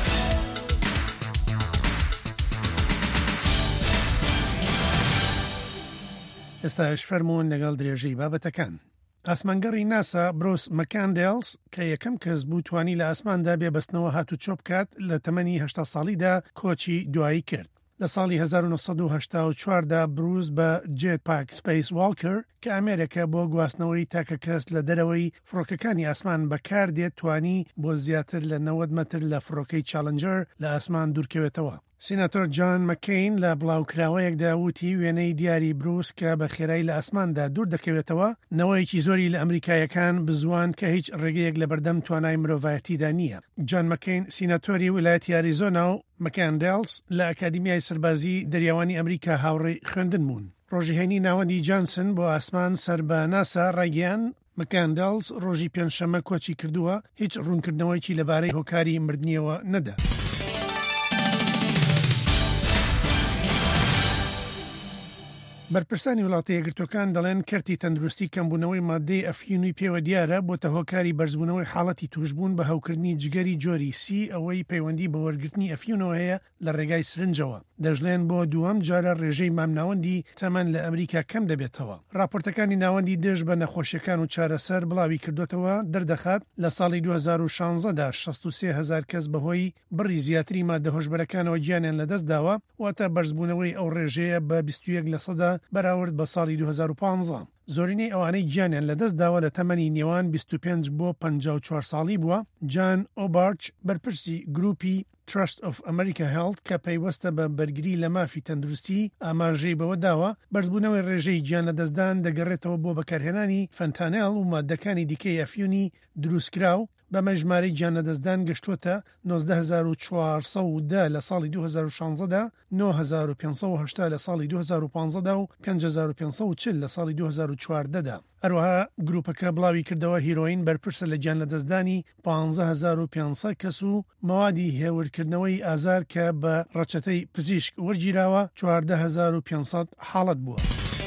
O: ئێستاش فەرمونون لەگەڵ درێژەی بابەتەکان. ئاسمانگەڕی ناسا برۆس مەکاندێلز کە یەکەم کەس بوو توانی لە ئاسماندا بێبەستنەوە هاتوچۆ بکات لە تەمەنی 80 ساڵیدا کۆچی دوایی کرد. لە ساڵی 1984دا بروس بە جێت پاک سپیس واڵکر کە ئەمریکا بۆ گواستنەوەی تاکە کەس لە دەرەوەی فڕۆکەکانی ئاسمان بەکاردێت توانی بۆ زیاتر لە 90 مەتر لە فڕۆکەی چالنجەر لە ئاسمان دوورکەوێتەوە. سیناتۆر جان مەکەین لە بڵاوکراوەیەکدا وتی وێنەی دیاری بروس کە بە خێرایی لە ئاسماندا دوور دەکەوێتەوە نەوەیەکی زۆری لە ئەمریکایەکان بزوان کە هیچ ڕێگەیەک لە بەردەم توانای مرۆڤایەتیدا نییە. جان مەکەین سیناتۆری ویلایەتی ئاریزۆنا و مەکاندێلز لە ئەکادیمیای سەربازی دەریاوانی ئەمریکا هاوڕێی خوێندن بوون. ڕۆژی هێنی ناوەندی جانسن بۆ ئاسمان سەر بە ناسا ڕایگەیان مەکاندێلز ڕۆژی پێنجشەممە کۆچی کردووە هیچ ڕوونکردنەوەیکی لەبارەی هۆکاری مردنیەوە نەدا. بەرپرسانی وڵاتە یەکگرتوەکان دەڵێن کەرتی تەندروستی کەمبوونەوەی مادەی ئەفیونی پێوە دیارە بۆتە هۆکاری بەرزبوونەوەی حاڵەتی توشبوون بە هەوکردنی جگەری جۆری سی ئەوەی پەیوەندی بە وەرگرتنی ئەفیونەوە هەیە لە ڕێگای سرنجەوە. دەژڵێن بۆ دووەم جارە ڕێژەی مامناوەندی تەمەن لە ئەمریکا کەم دەبێتەوە. راپۆرتەکانی ناوەندی دژ بە نەخۆشیەکان و چارەسەر بڵاوی کردوتەوە دەردەخات لە ساڵی 2016دا 63,000 کەس بەهۆی بڕی زیاتری مادە هۆشبەرەکانەوە گیانیان لەدەست داوە واتە بەرزبوونەوەی ئەو ڕێژەیە بە 21% بەراورد بە ساڵی 2015. زۆرینەی ئەوانەی گیانیان لەدەست داوە لە تەمەنی نێوان 25 بۆ 54 ساڵی بووە. جان ئۆبارچ بەرپرسی گروپی Trust of America Health کە پەیوەستە بە بەرگری لە مافی تەندروستی ئاماژەی بەوە داوە بەرزبوونەوەی ڕێژەی گیان لەدەستدان دەگەڕێتەوە بۆ بەکارهێنانی فەنتانێڵ و مادەکانی دیکەی ئەفیونی دروستکراو بەمە ژمارەی گیان لەدەستدان گەشتوتە 19,410 لە ساڵی 2016دا 9,580 لە ساڵی 2015دا و 5,540 لە ساڵی 2014دا. هەروەها گروپەکە بڵاوی کردەوە هیرۆین بەرپرسە لە گیان لەدەستدانی 15,500 کەس و مەوادی هێورکردنەوەی ئازار کە بە ڕەچەتەی پزیشک وەرگیراوە 14,500 حاڵەت بووە.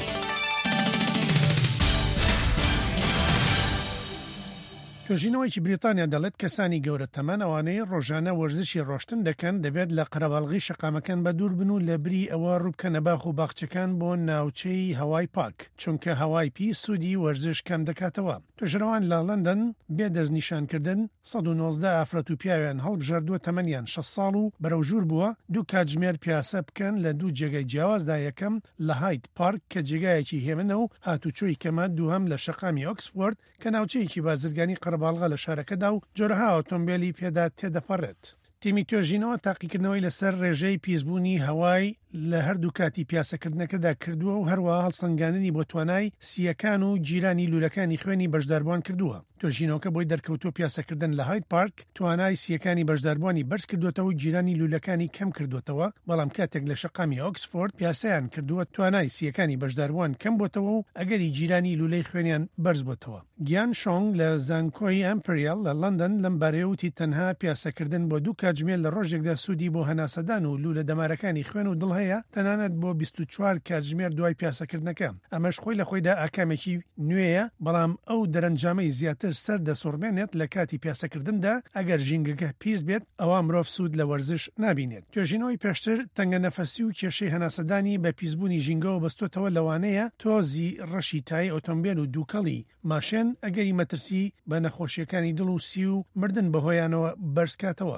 O: توێژینەوەیکی بریتانیا دەڵێت کەسانی گەورە تەمەن ئەوانەی ڕۆژانە وەرزشی ڕۆشتن دەکەن دەبێت لە قەرەباڵغی شەقامەکان بە دوور بن و لە بری ئەوە ڕووبکەنە باخ و باخچەکان بۆ ناوچەی هەوای پاک چونکە هەوای پی سوودی وەرزش کەم دەکاتەوە. توێژەرەوان لە لەندەن بێدەست نیشانکردن 119 ئافرەت و پیاویان هەڵبژاردووە تەمەنیان 6 ساڵ و بەرەوژوور بووە دوو کاتژمێر پیاسە بکەن لە دوو جێگای جیاوازدا یەکەم لە هاید پارک کە جێگایەکی هێمنە و هاتوچۆی کەمە دووهەم لە شەقامی ئۆکسفۆرد کە ناوچەیەکی بازرگانی قەرەباڵغە لە شارەکەدا و جۆرەها ئۆتۆمبیلی پێدا تێدەپەڕێت. تیمی توێژینەوە تاقیکردنەوەی لەسەر ڕێژەی پیسبوونی هەوای لە هەردوو کاتی پیاسەکردنەکەدا کردووە و هەروە هەڵسەنگاندنی بۆ توانای سیەکان و جیرانی لولەکانی خوێنی بەشداربووان کردووە. توێژینەوەکە بۆی دەرکەوتووە پیاسەکردن لە هاید پارک توانای سیەکانی بەشداربووانی بەرز کردوێتەوە و جیرانی لولەکانی کەم کردوێتەوە بەڵام کاتێک لە شەقامی ئۆکسفۆرد پیاسەیان کردووە توانای سیەکانی بەشداربووان کەم بۆتەوە و ئەگەری جیرانی لولەی خوێنیان بەرز بۆتەوە. گیان شۆنگ لە زانکۆی ئەمپریال لە لەندەن لەم بارەیەوتی تەنها پیاسەکردن بۆ دوو کاتژمێر لە ڕۆژێکدا سوودی بۆ هەناسەدان و لولە دەمارەکانی خوێن و دڵ هەیە تەنانەت بۆ 24 کاتژمێر دوای پیاسەکردنەکە. ئەمەش خۆی لە خۆیدا ئاکامێکی نوێیە بەڵام ئەو دەرەنجامەی زیاتر سەر دەسوڕمێنێت لە کاتی پیاسەکردندا ئەگەر ژینگەکە پیس بێت ئەوە مرۆڤ سوود لە وەرزش نابینێت. توێژینەوەی پێشتر تەنگە نەفەسی و کێشەی هەناسەدانی بە پیسبوونی ژینگەوە بەستۆتەوە لەوانەیە تۆزی ڕەشی تای ئۆتۆمبیل و دووکەڵی ماشێن ئەگەری مەترسی بە نەخۆشیەکانی دڵ و سی و مردن بەهۆیانەوە بەرزکاتەوە.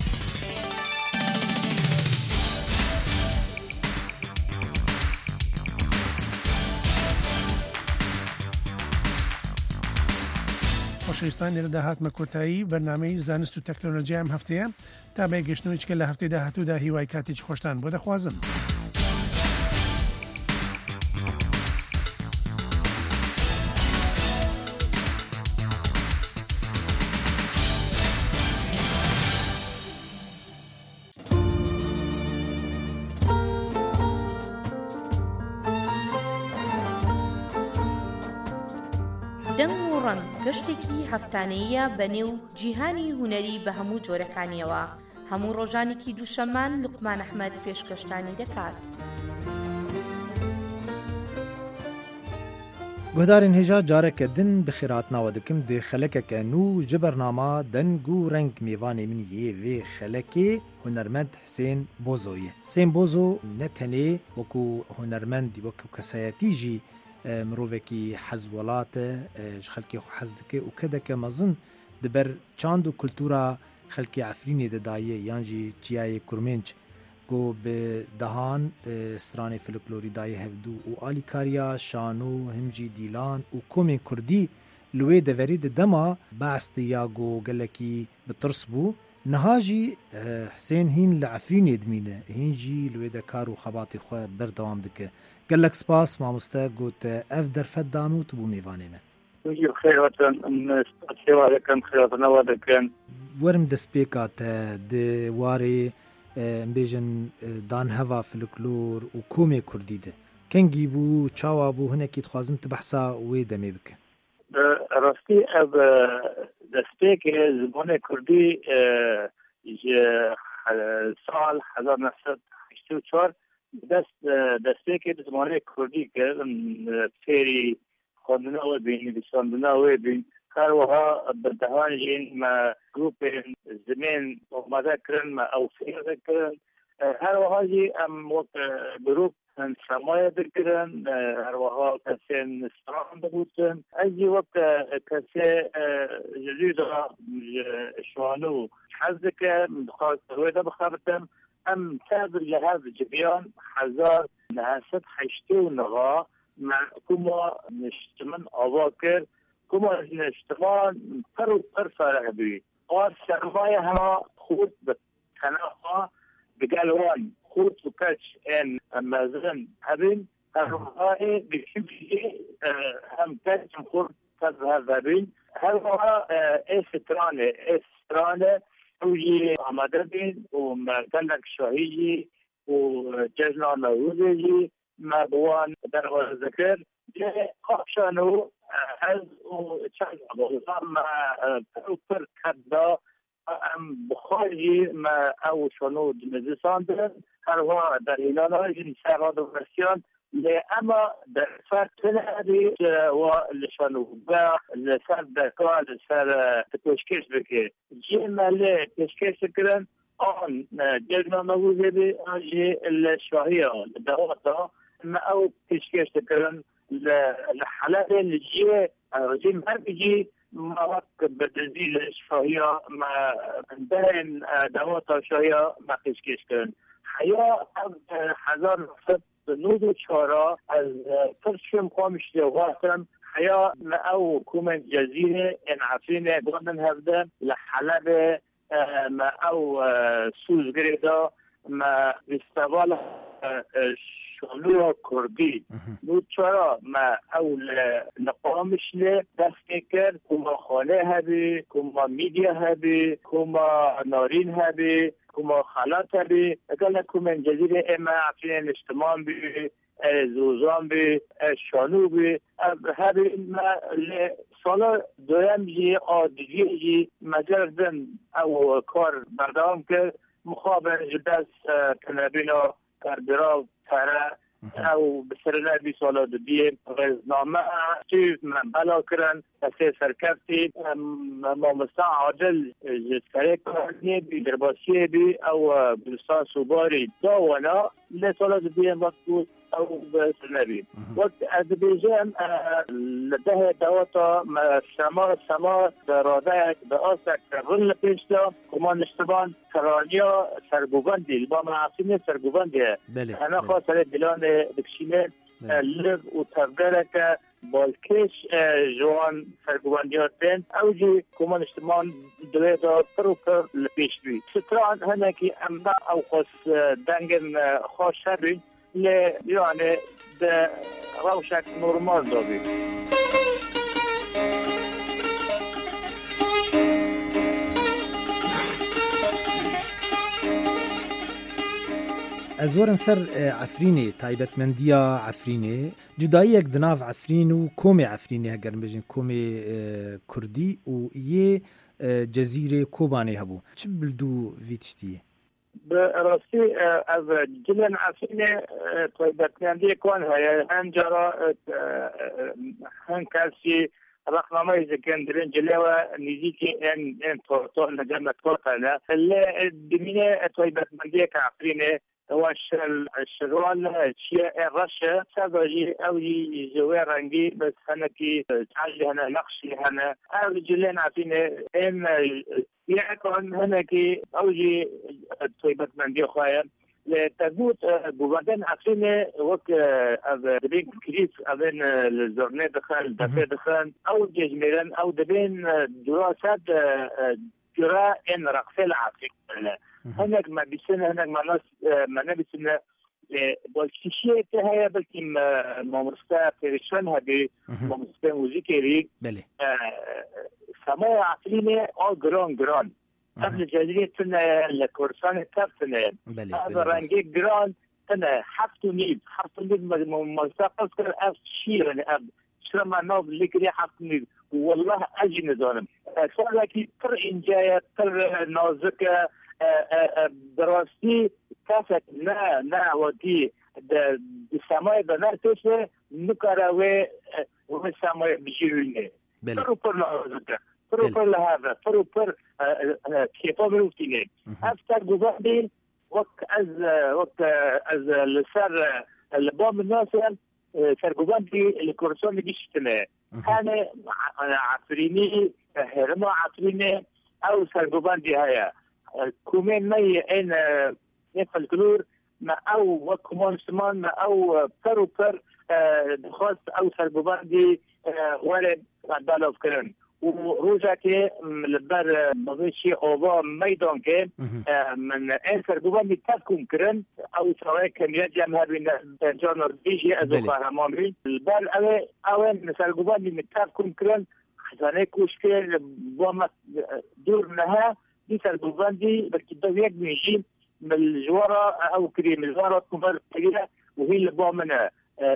O: خۆشەویستان لێرەدا هاتمە کۆتایی بەرنامەی زانست و تەکنۆلۆژیا ئەم هەفتەیە تا بەیگەشتنەوەیچکە لە هەفتەی داهاتوودا هیوای کاتێکی خۆشتان بۆ دەخوازم.
H: گەشتێکی هەفتانەیە بەنێو جیهانی هونەری بە هەموو جۆرەکانیەوە هەموو ڕۆژانێکی دووشەمان لوقمان ئەحمەد پێشکەشتانی دەکات.
P: گهدارین هجا جارک دن بخیراتنا و دکم ده خلکک نو جبرنامه دنگو رنگ میوانی من یه وی خلکی هنرمند حسین بوزویه. حسین بوزو نتنی وکو هنرمند وکو کسایتی جی مروفکی حزولات خلکی حزدکه و کده که مزن دبر چاند و کلتورا خلکی عفرینی ددایه یانجی چیای کرمنچ گو به دهان استران فلکلوری دایه هفدو و آلی کاریا شانو همجی دیلان و کومین کردی لوی دورید دما بعست یا گو گلکی بترس بو نهاجی حسین هین لعفرین دمینه هین جی لوی دکار و خباتی خواه بردوام دکه گلک سپاس مامسته گوت اف در فد دانو تبو میوانه من
Q: خیراتن سپاسیواره کن خیراتن واده کن
P: ورم دسپیکات دواری بیجن دان هوا فلکلور و کومی کردی ده کنگی بو چاوا بو هنکی تخوازم تبحثا وی دمی بکن
Q: راستی اب دسته که زبان کردی سال 1984 دسته که زبان کردی که فیری خواندنه و بین بساندنه و بین کاروها بدهان جین ما گروپ زمین آماده کرن ما اوفیر کرن هر وحاجی ام وقت گروپ سرمایه بکرن هر وحا کسی نستران بودن ازی وقت کسی جدیدا شوانو حزد که خواست هویده بخبرتم ام تابر لهذا جبیان 1989 مع كما نشتمن أواكر كما نشتمان پر فرح بي اور سرمایه هما خود بتناقا بقالوان خود بكتش ان مازن هبين هرمائي بشبه هم كتش خود تذهب هبين هرمائي استرانة وجي عمده بين ومكانك شاهيجي وجزنا نوروزي ما بوان در ذکر که خواهشانو از چند بغضان ما پروپر کدا ام بخواهی ما او شانو دمزیسان دن هر وا در ایلان های جنسیراد و رسیان اما در فرق تنهدی و لشانو با لسر دکا لسر تکوشکش بکه جیماله کشکش کرن آن جزنا نووزه بی آنجی الشاهیه دواتا ما او تشكيش تكرن لحالات اللي جي رجيم هربجي ما وقت بدزيل الشفاهية ما انتهن دواتا شاهية ما تشكيش كرن حياة حزار نفسد نودو چارا از فرشم قامش لغاتم حياة ما او كومن جزيرة ان عفرين قدن هفدن لحالات ما او سوز گریدا ما استوال شانو کردی بود چرا ما اول نقامش له دست کرد کما خاله هبی کما میدیا هبی کما نارین هبی کما خالات هبی اگر کما جزیره اما عفین اجتماع بی زوزان بی شانو بی هبی ما سالا دویم جی آدگی جی مجردن او کار بردام کرد مخابر جدس کنبینا کاربرا تره او بسرنا بی سالا دیه غزنامه چیز من بلا کرن کسی سرکفتی مامستا عادل جسکره کرنی بی درباسیه بی او بلستان سوباری داوانا لسالا دیه وقت بود او بسرنبی وقت ازبیجان لده دواتا شما راده به آسک رن پیشتا کمان اشتبان کرانیا سرگوبندی با معاصین سرگوبندی انا خواستر دلان دکشینه لب و تفگره که بالکش جوان سرگوبندیات دن اوجی کمان اشتبان دوی دا پر لپیش بی ستران هنکی امبا او خواست دنگن خوش شبین يعني ده روشك نورمال دابي
P: ازورم سر عفرینه تایبت مندیا عفرینه جدایی یک دناف عفرین و کومی عفرینه اگر بجن کومی کردی و یه جزیره کوبانه هبو چه بلدو ویتشتیه
Q: براستی از جلن عفینه طیبتمندی کن های هنجارا هنکاسی رقمه زکن درن جلوه نزیکی این طورتون نجمع طورتانه اللي دمینه طیبتمندی که عفینه واش الشغل شيء الرشة سبجي أو جوار رنجي بس أنا كي تعالي هنا نقشي هنا أو جلين عفينا إن يكون هنا كي أوجي طيبة من دي خايا لتجوت بوادن عفينا وك دبين كريس أبين الزرنة دخل دفع دخل أو جميران أو دبين دراسات جرا إن رقصة عفينا هناك ما بيسنا هناك ما نبيسنا بالكيشية هي بلكي ممارسة فريشان هذه ممارسة موسيقية
P: بله
Q: سماع عقلية أو جران قبل جزيرة سنة الكورسان كابتنا هذا رنجي جران أنا حفتو نيب ممارسة قصر أف شيء يعني أب شرما نوب لكري حفتو نيب والله أجي نظام فلكي تر إنجاية تر نازكة دراستی کافت نه ودی سمای بنر توشه نکاره و سمای بجیرونه فرو پر لحظه فرو پر لحظه فرو پر کیفا مروفتینه افتر گذاری وقت از لسر لبام الناس سرگوباندی الکورسون بیشتنه هنه عفرینی هرما عفرینه او سرگوباندی هیا كومين مي ان فلكلور ما او وكمان سمان ما او بر خاص او سربوباندي ورد عدالة كرن وروجا كي لبر مغيشي اوبا ميدان كي من ان سربوباندي تاكم كرن او سواء كان يجمع بين جانر بيجي ازو قهرمان بي البر اوين سربوباندي متاكم كرن خزانه كوشكي بوما دور نها دي سربوباندي بكده وياك بيجي من الجوارة أو كريم الجوارة كبار كبيرة وهي اللي بومنا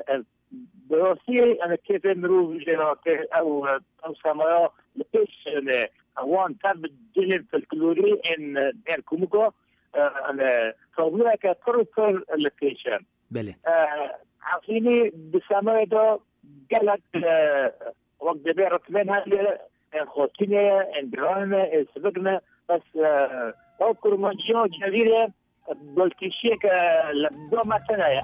Q: براسي أنا كيف نروح جرات أو سمايا لكيش أوان تاب الدليل في الكلوري إن كوميكو أنا صوبنا كترفر لكيشان
P: بله
Q: عفيني بسمايا ده قالت وقت بيرت منها خوتينة إندرانا سبقنا بس أذكر منشأ جزيرة بالكشية كلبدو مثلا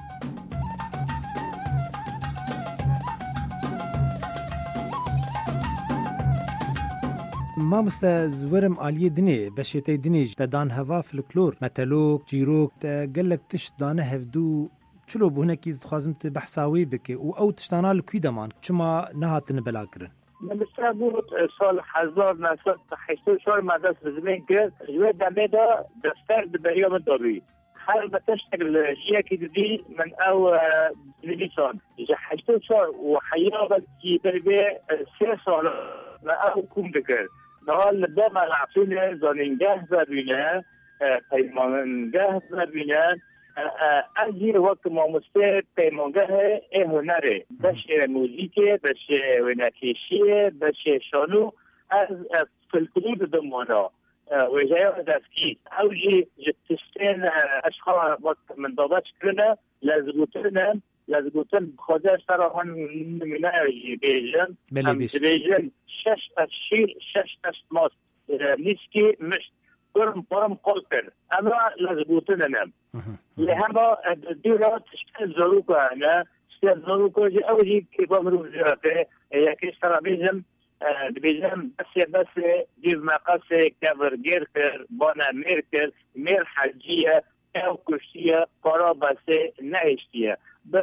P: ما مستزورم عالیه دنی بشیته دنیج تدان هوا فلکلور متلوک جیروک تقلق تش دانه هفدو چلو بهونه کیز خازم تبحثاوی بکه او تشتانا لکوی دمان چما نهاتن بلاکرن
Q: مثلا بوت سال 1980 مدرسة بزمين كده جواد دميدا دفتر ببريوم الدوري حال بتشتغل جياكي دي من او تلفزيون اذا حشتو صار وحيابك يبربي 3 سال ما او كوم دكر نهال دما العفونه زانين جاهزه بينا بيمان جاهزه بينا أجير وقت ما مستعد بيمانجاه هنره بش موسیقی بش ونکشی بش شانو از فلکلور دمونا وجاي دافكي أوجي جتستين أشخاص وقت من ضبط كنا لازقوتن بخدا صراحة من بيجن بيجن شش ماس نسكي مش برم قلقر أما لازقوتن أنا لهذا الدولة تشتغل زروقة أنا تشتغل زروقة جي أوجي كيف أمرو زراته يكيش ترى بيجم بس ديف مقاسي كفر جيركر بانا مير حجية أو كشية قرابة نعيشتية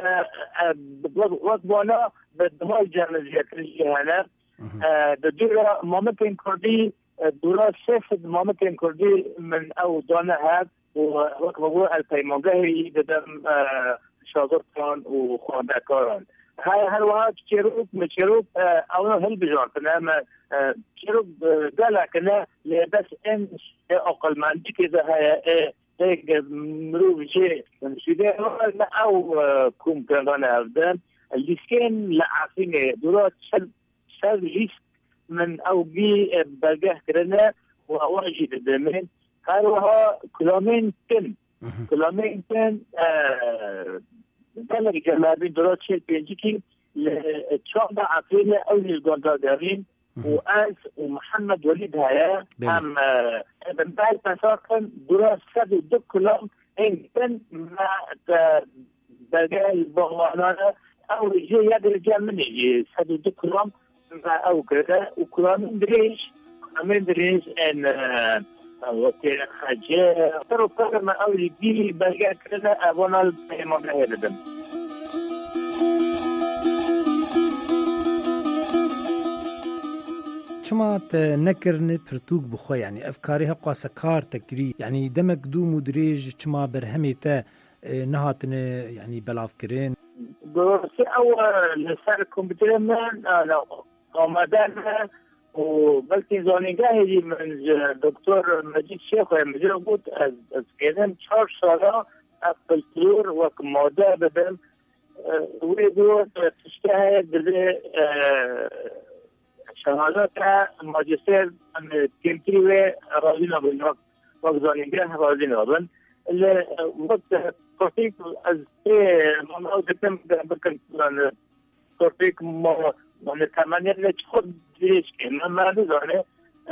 Q: وقت بانا بدهاي جامعة كريشي هنا الدولة ممكن كردي الدولة سيفد ممكن كردي من أو دانا هاد ووقت بقول البيمانجاهي بدم شاغرتان وخواندكاران هاي هالوقت شروب أولا هل بجارتنا ما شروب قال كنا بس إن أقل ما عندي كذا هيك مروب شيء من سيدا ما أو كم كان هذا اللي كان لا عارفين دولار سل ليس من أو بي بلقاه كرنا وأواجد الدمين هروها كلامين تن دلق جمابين درات شيء بيجيكي لتشعب عقيلة أولي القندادرين وآز ومحمد وليد هيا هم بنبال مساقن درات سادو دو كلام إنتن مع بقال بغوانا أو جي يدر جامني سادو دو كلام مع أو كده وكلامين دريش إن وكيل خجل ترى كلام أولي دي بقى كده أبونا المبلغ
P: چما نکرن پرتوک بخو یعنی افکاری ها قاس کار تکری یعنی دمک دو مدریج چما برهمی تا نهاتن یعنی بلاف کرین
Q: درست اول لسر کمپیوتر من آمدن وبلکه زانیگاهی من دکتر مجید شیخ و مجید بود از کردم 4 ساله اپلتور و ماده بدم وی دو تشتهی بده شهادت ماجستر کمتری و راضی نبودن وقت زانیگاه راضی نبودن وقت کورتیک از من او دکتم بکن کورتیک ما من تمنیت خود دیش که من مردانه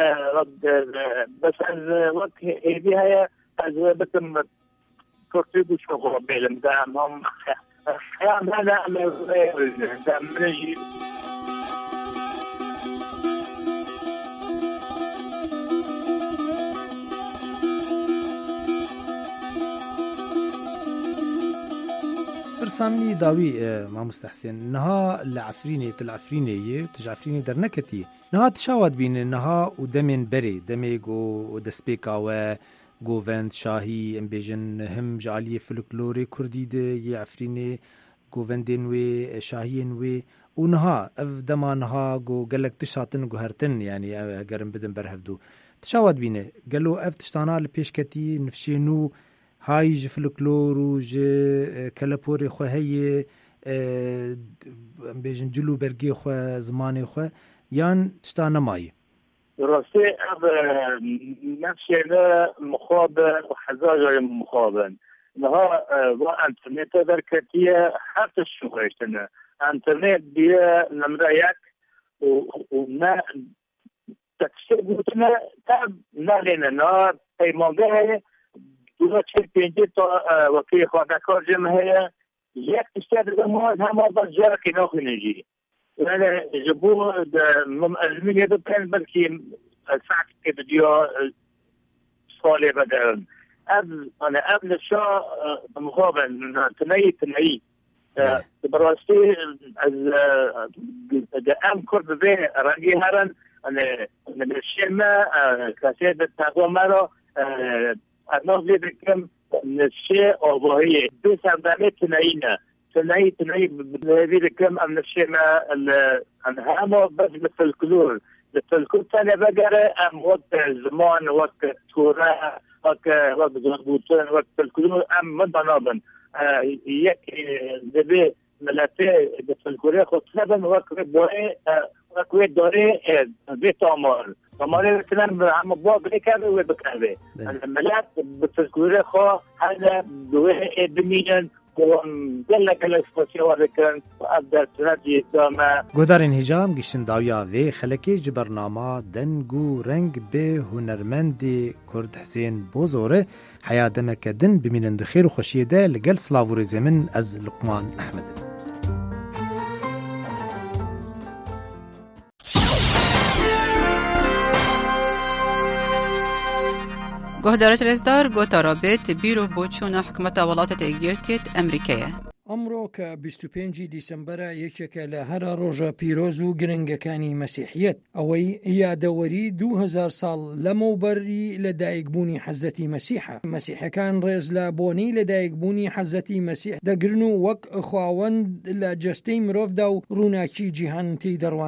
Q: بس از وقت هیدی های از بکن کورتیک شغل بیلم دام هم خیام هذا من نجيب
P: برسامني داوي ما مستحسن نها العفرينية تجعفريني در نكتي نها تشاود بين نها ودمين بري دميغو ودسبيكا و گووند شاهی ام بیژن هم جعلی فلکلوری کردی ده یه عفرینه گووندین وی شاهین وی اونها اف دمانها گو گلک تشاتن گو هرتن یعنی اگرم بدن برهفدو تشاود بینه گلو اف تشتانا لپیشکتی نفشینو های ج فلکلور و ج کلپوری خو هی ام بیژن جلو برگی خو زمانی خو یان تشتانا مایی
Q: راسته اب نفسنا مخابن وحزاجة مخابن نها وانترنت دركتية حتى الشغيشتنا انترنت بيا نمريك وما تكسبوتنا تاب نالينا نار اي موضوع دولا تشير بينجي وكي خواهدكار جمعية يك تشتاد الاموال هما بجارك نوخي نجي أنا جبوه مأزمين يدو كان بلكي ساعة كده ديو صالي بدل أنا قبل الشاء مخابن تنعي براستي أم كرد بي رنجي هرن أنا بالشيمة كاسيدة تاقو مرو أنوزي بكم نشي أوضوهية بس عمداني تنعينا تنعي بهذه الكلام أن الشيء أنهامه بس بالفلكلور تاني بقرة أم وقت زمان وقت تورا وقت زغبوطين وقت فلكلور أم مدنابن يك دبي ملاتي بالفلكلور خد سبن وقت دوري بيت عمر عمر الكلام عم بواب ركابي وبكابي الملات بالفلكلور خو هذا دوه بمينن
P: گودارین هجام گشتن داویا و خلکی جبرنامه دنگو رنگ به هنرمند کرد حسین بوزوره حیا دمک دن بمینند خیر و خوشیده لگل سلاوری زمن از لقمان احمد
R: گهدارت رزدار گوتارابت بیرو بوچون حکمت ولاتت اگیرتیت امریکیه
S: ئەمڕۆ کە 25 دیسەمبەرە یەکێکە لە هەرا ڕۆژە پیرۆز و گرنگەکانی مەسیحیەت ئەوەی یادەوەری 2000 ساڵ لەمەوبەری لەدایکبوونی حەزەتی مەسیحە مەسیحەکان ڕێز لە بۆنی لەدایکبوونی حەزەتی مەسیح دەگرن و وەک خواوەند لە جەستەی مرۆڤدا و ڕووناکی جیهان تێی دەڕوانن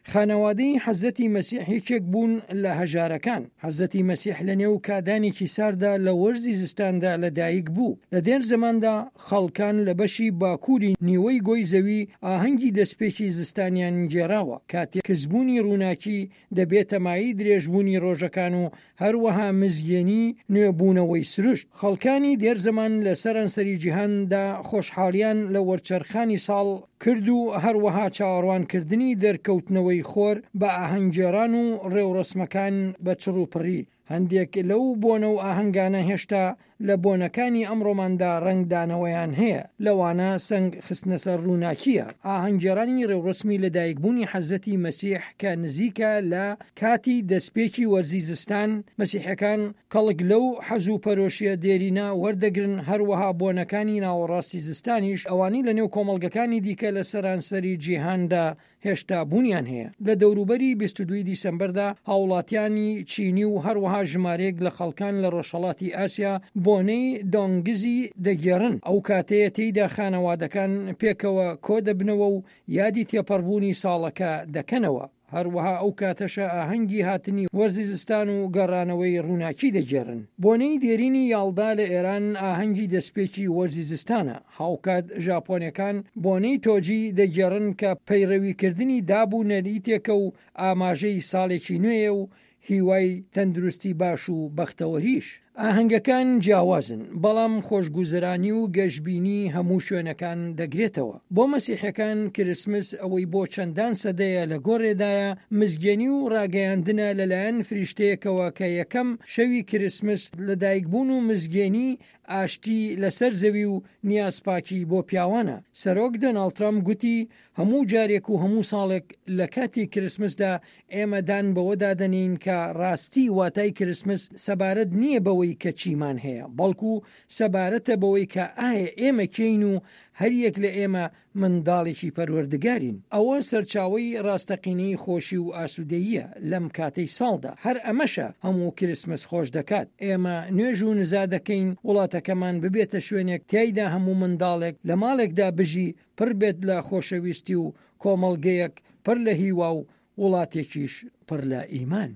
S: خانەوادەی حەزەتی مەسیح یەکێک بوون لە هەژارەکان. حەزەتی مەسیح لە نێو کادانێکی ساردا لە وەرزی زستاندا لەدایک بوو. لە دێر زەماندا خەڵکان لە بەشی باکووری نیوەی گۆی زەوی ئاهەنگی دەستپێکی زستانیان گێراوە. کاتێک کەسبوونی ڕووناکی دەبێتە مایی درێژبوونی ڕۆژەکان و هەروەها مزگێنی نوێبوونەوەی سروشت. خەڵکانی دێر زەمان لە سەرانسەری جیهاندا خۆشحاڵیان لە وەرچەرخانی ساڵ کرد و هەروەها چاوەڕوانکردنی دەرکەوتنەوەی خۆر بە ئاهەنگێران و ڕێوڕسمەکان بە چڕوپڕی. هەندێک لەو بۆنە و ئاهەنگانە هێشتا لە بۆنەکانی ئەمڕۆماندا ڕنگدانەوەیان هەیە. لەوانە سنگ خستنە سەر ڕووناکیە. ئاهەنگێرانی ڕێوڕسمی لەدایکبوونی حەزەتی مەسیح کە نزیکە لە کاتی دەستپێکی وەرزی زستان، مەسیحەکان کەڵک لەو حەز و پەرۆشیە دێرینە وەردەگرن. هەروەها بۆنەکانی ناوەڕاستی زستانیش ئەوانی لە نێو کۆمەڵگەکانی دیکە لە سەرانسەری جیهاندا هێشتا بوونیان هەیە. لە دەوروبەری 22 دیسەمبەردا هاوڵاتیانی چینی و هەروەها ژمارەیەک لە خەڵکان لە ڕۆژهەڵاتی ئاسیا بۆنەی دۆنگزی دەگێڕن. ئەو کاتەیە تێیدا خانەوادەکان پێکەوە کۆ دەبنەوە و یادی تێپەڕبوونی ساڵەکە دەکەنەوە. هەروەها ئەو کاتەشە ئاهەنگی هاتنی وەرزی زستان و گەڕانەوەی ڕووناکی دەگێڕن. بۆنەی دێرینی یاڵدا لە ئێران ئاهەنگی دەستپێکی وەرزی زستانە. هاوکات ژاپۆنیەکان بۆنەی تۆجی دەگێڕن کە پەیڕەویکردنی دابوو نەریتێکە و ئاماژەی ساڵێکی نوێیە و هیوای تەندروستی باش و بەختەوەریش. ئاهەنگەکان جیاوازن، بەڵام خۆشگوزەرانی و گەشتبینی هەموو شوێنەکان دەگرێتەوە. بۆ مەسیحەکان کرسمس ئەوەی بۆ چەندان سەدەیە لە گۆڕێدایە مزگێنی و ڕاگەیاندنە لەلایەن فریشتەیەکەوە کە یەکەم شەوی کرسمس لەدایکبوون و مزگێنی ئاشتی لەسەر زەوی و نیازپاکی بۆ پیاوانە. سەرۆک دۆناڵد ترامپ گوتی هەموو جارێک و هەموو ساڵێک لە کاتی کرسمسدا ئێمەدان بەوەدا دەنین کە ڕاستی واتای کرسمس سەبارەت نییە بەوەی کە چیمان هەیە، بەڵکو سەبارەتە بەوەی کە ئایا ئێمە کەین و هەریەک لە ئێمە منداڵێکی پەروەردگارین. ئەوە سەرچاوەی ڕاستەقینەی خۆشی و ئاسوودەییە لەم کاتەی ساڵدا. هەر ئەمەشە هەموو کرسمس خۆش دەکات. ئێمە نوێژ و نزا دەکەین وڵاتەکەمان ببێتە شوێنێک تایدا هەموو منداڵێک لە ماڵێکدا بژی پڕ بێت لە خۆشەویستی و کۆمەڵگەیەک پڕ لە هیوا و وڵاتێکیش پڕ لە ئیمان.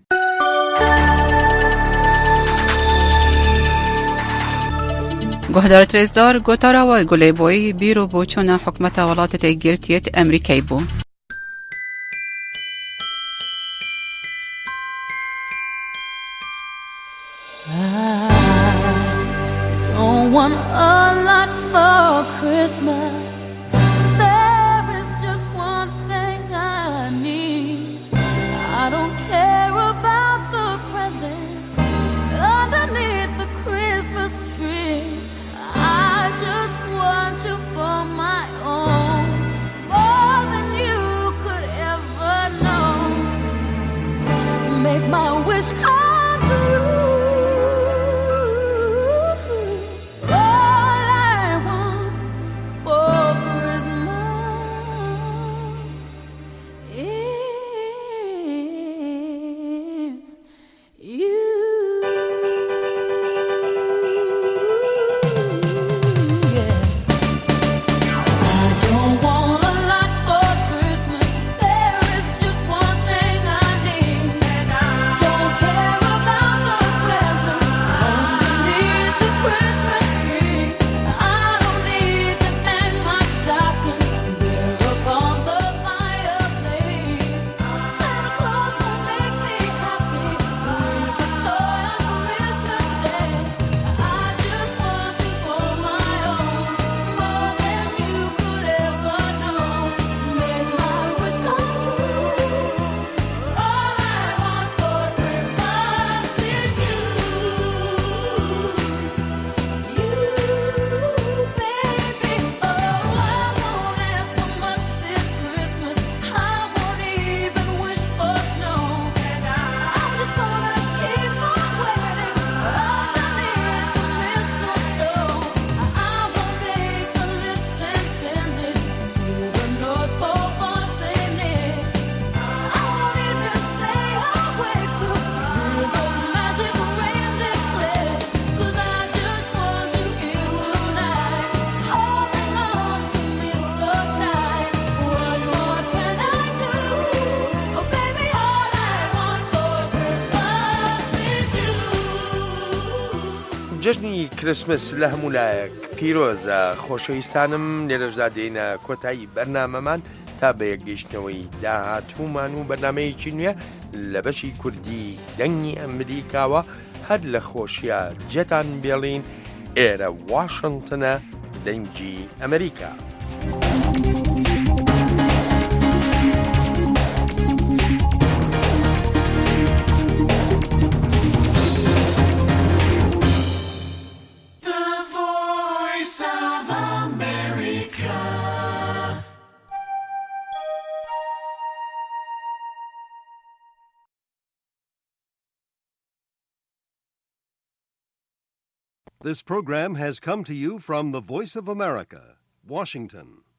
R: گهدارت رزدار گوتارا و گله بوی بیرو بوچون حکمت ولایت تگیرتیت امریکایی بو.
T: Don't want a lot for Christmas. There is just one thing I need. I don't care about the presents underneath the Christmas tree. I just want you for my own, more than you could ever know. Make my wish come true. All I want for Christmas
B: جژنی کرسمس لە هەمولایەک پیرۆزە خۆشەویستانم لێرەشدا دێنە کۆتایی بەرنامەمان تا بە یەکگەیشتنەوەی داهاتوومان و بەرنامەیەکی نوێ لە بەشی کوردی دەنگی ئەمریکاوە هەر لە خۆشیە جێتان بێڵین ئێرە واشنگتنە دەنگی ئەمریکا.
A: This program has come to you from the Voice of America, Washington.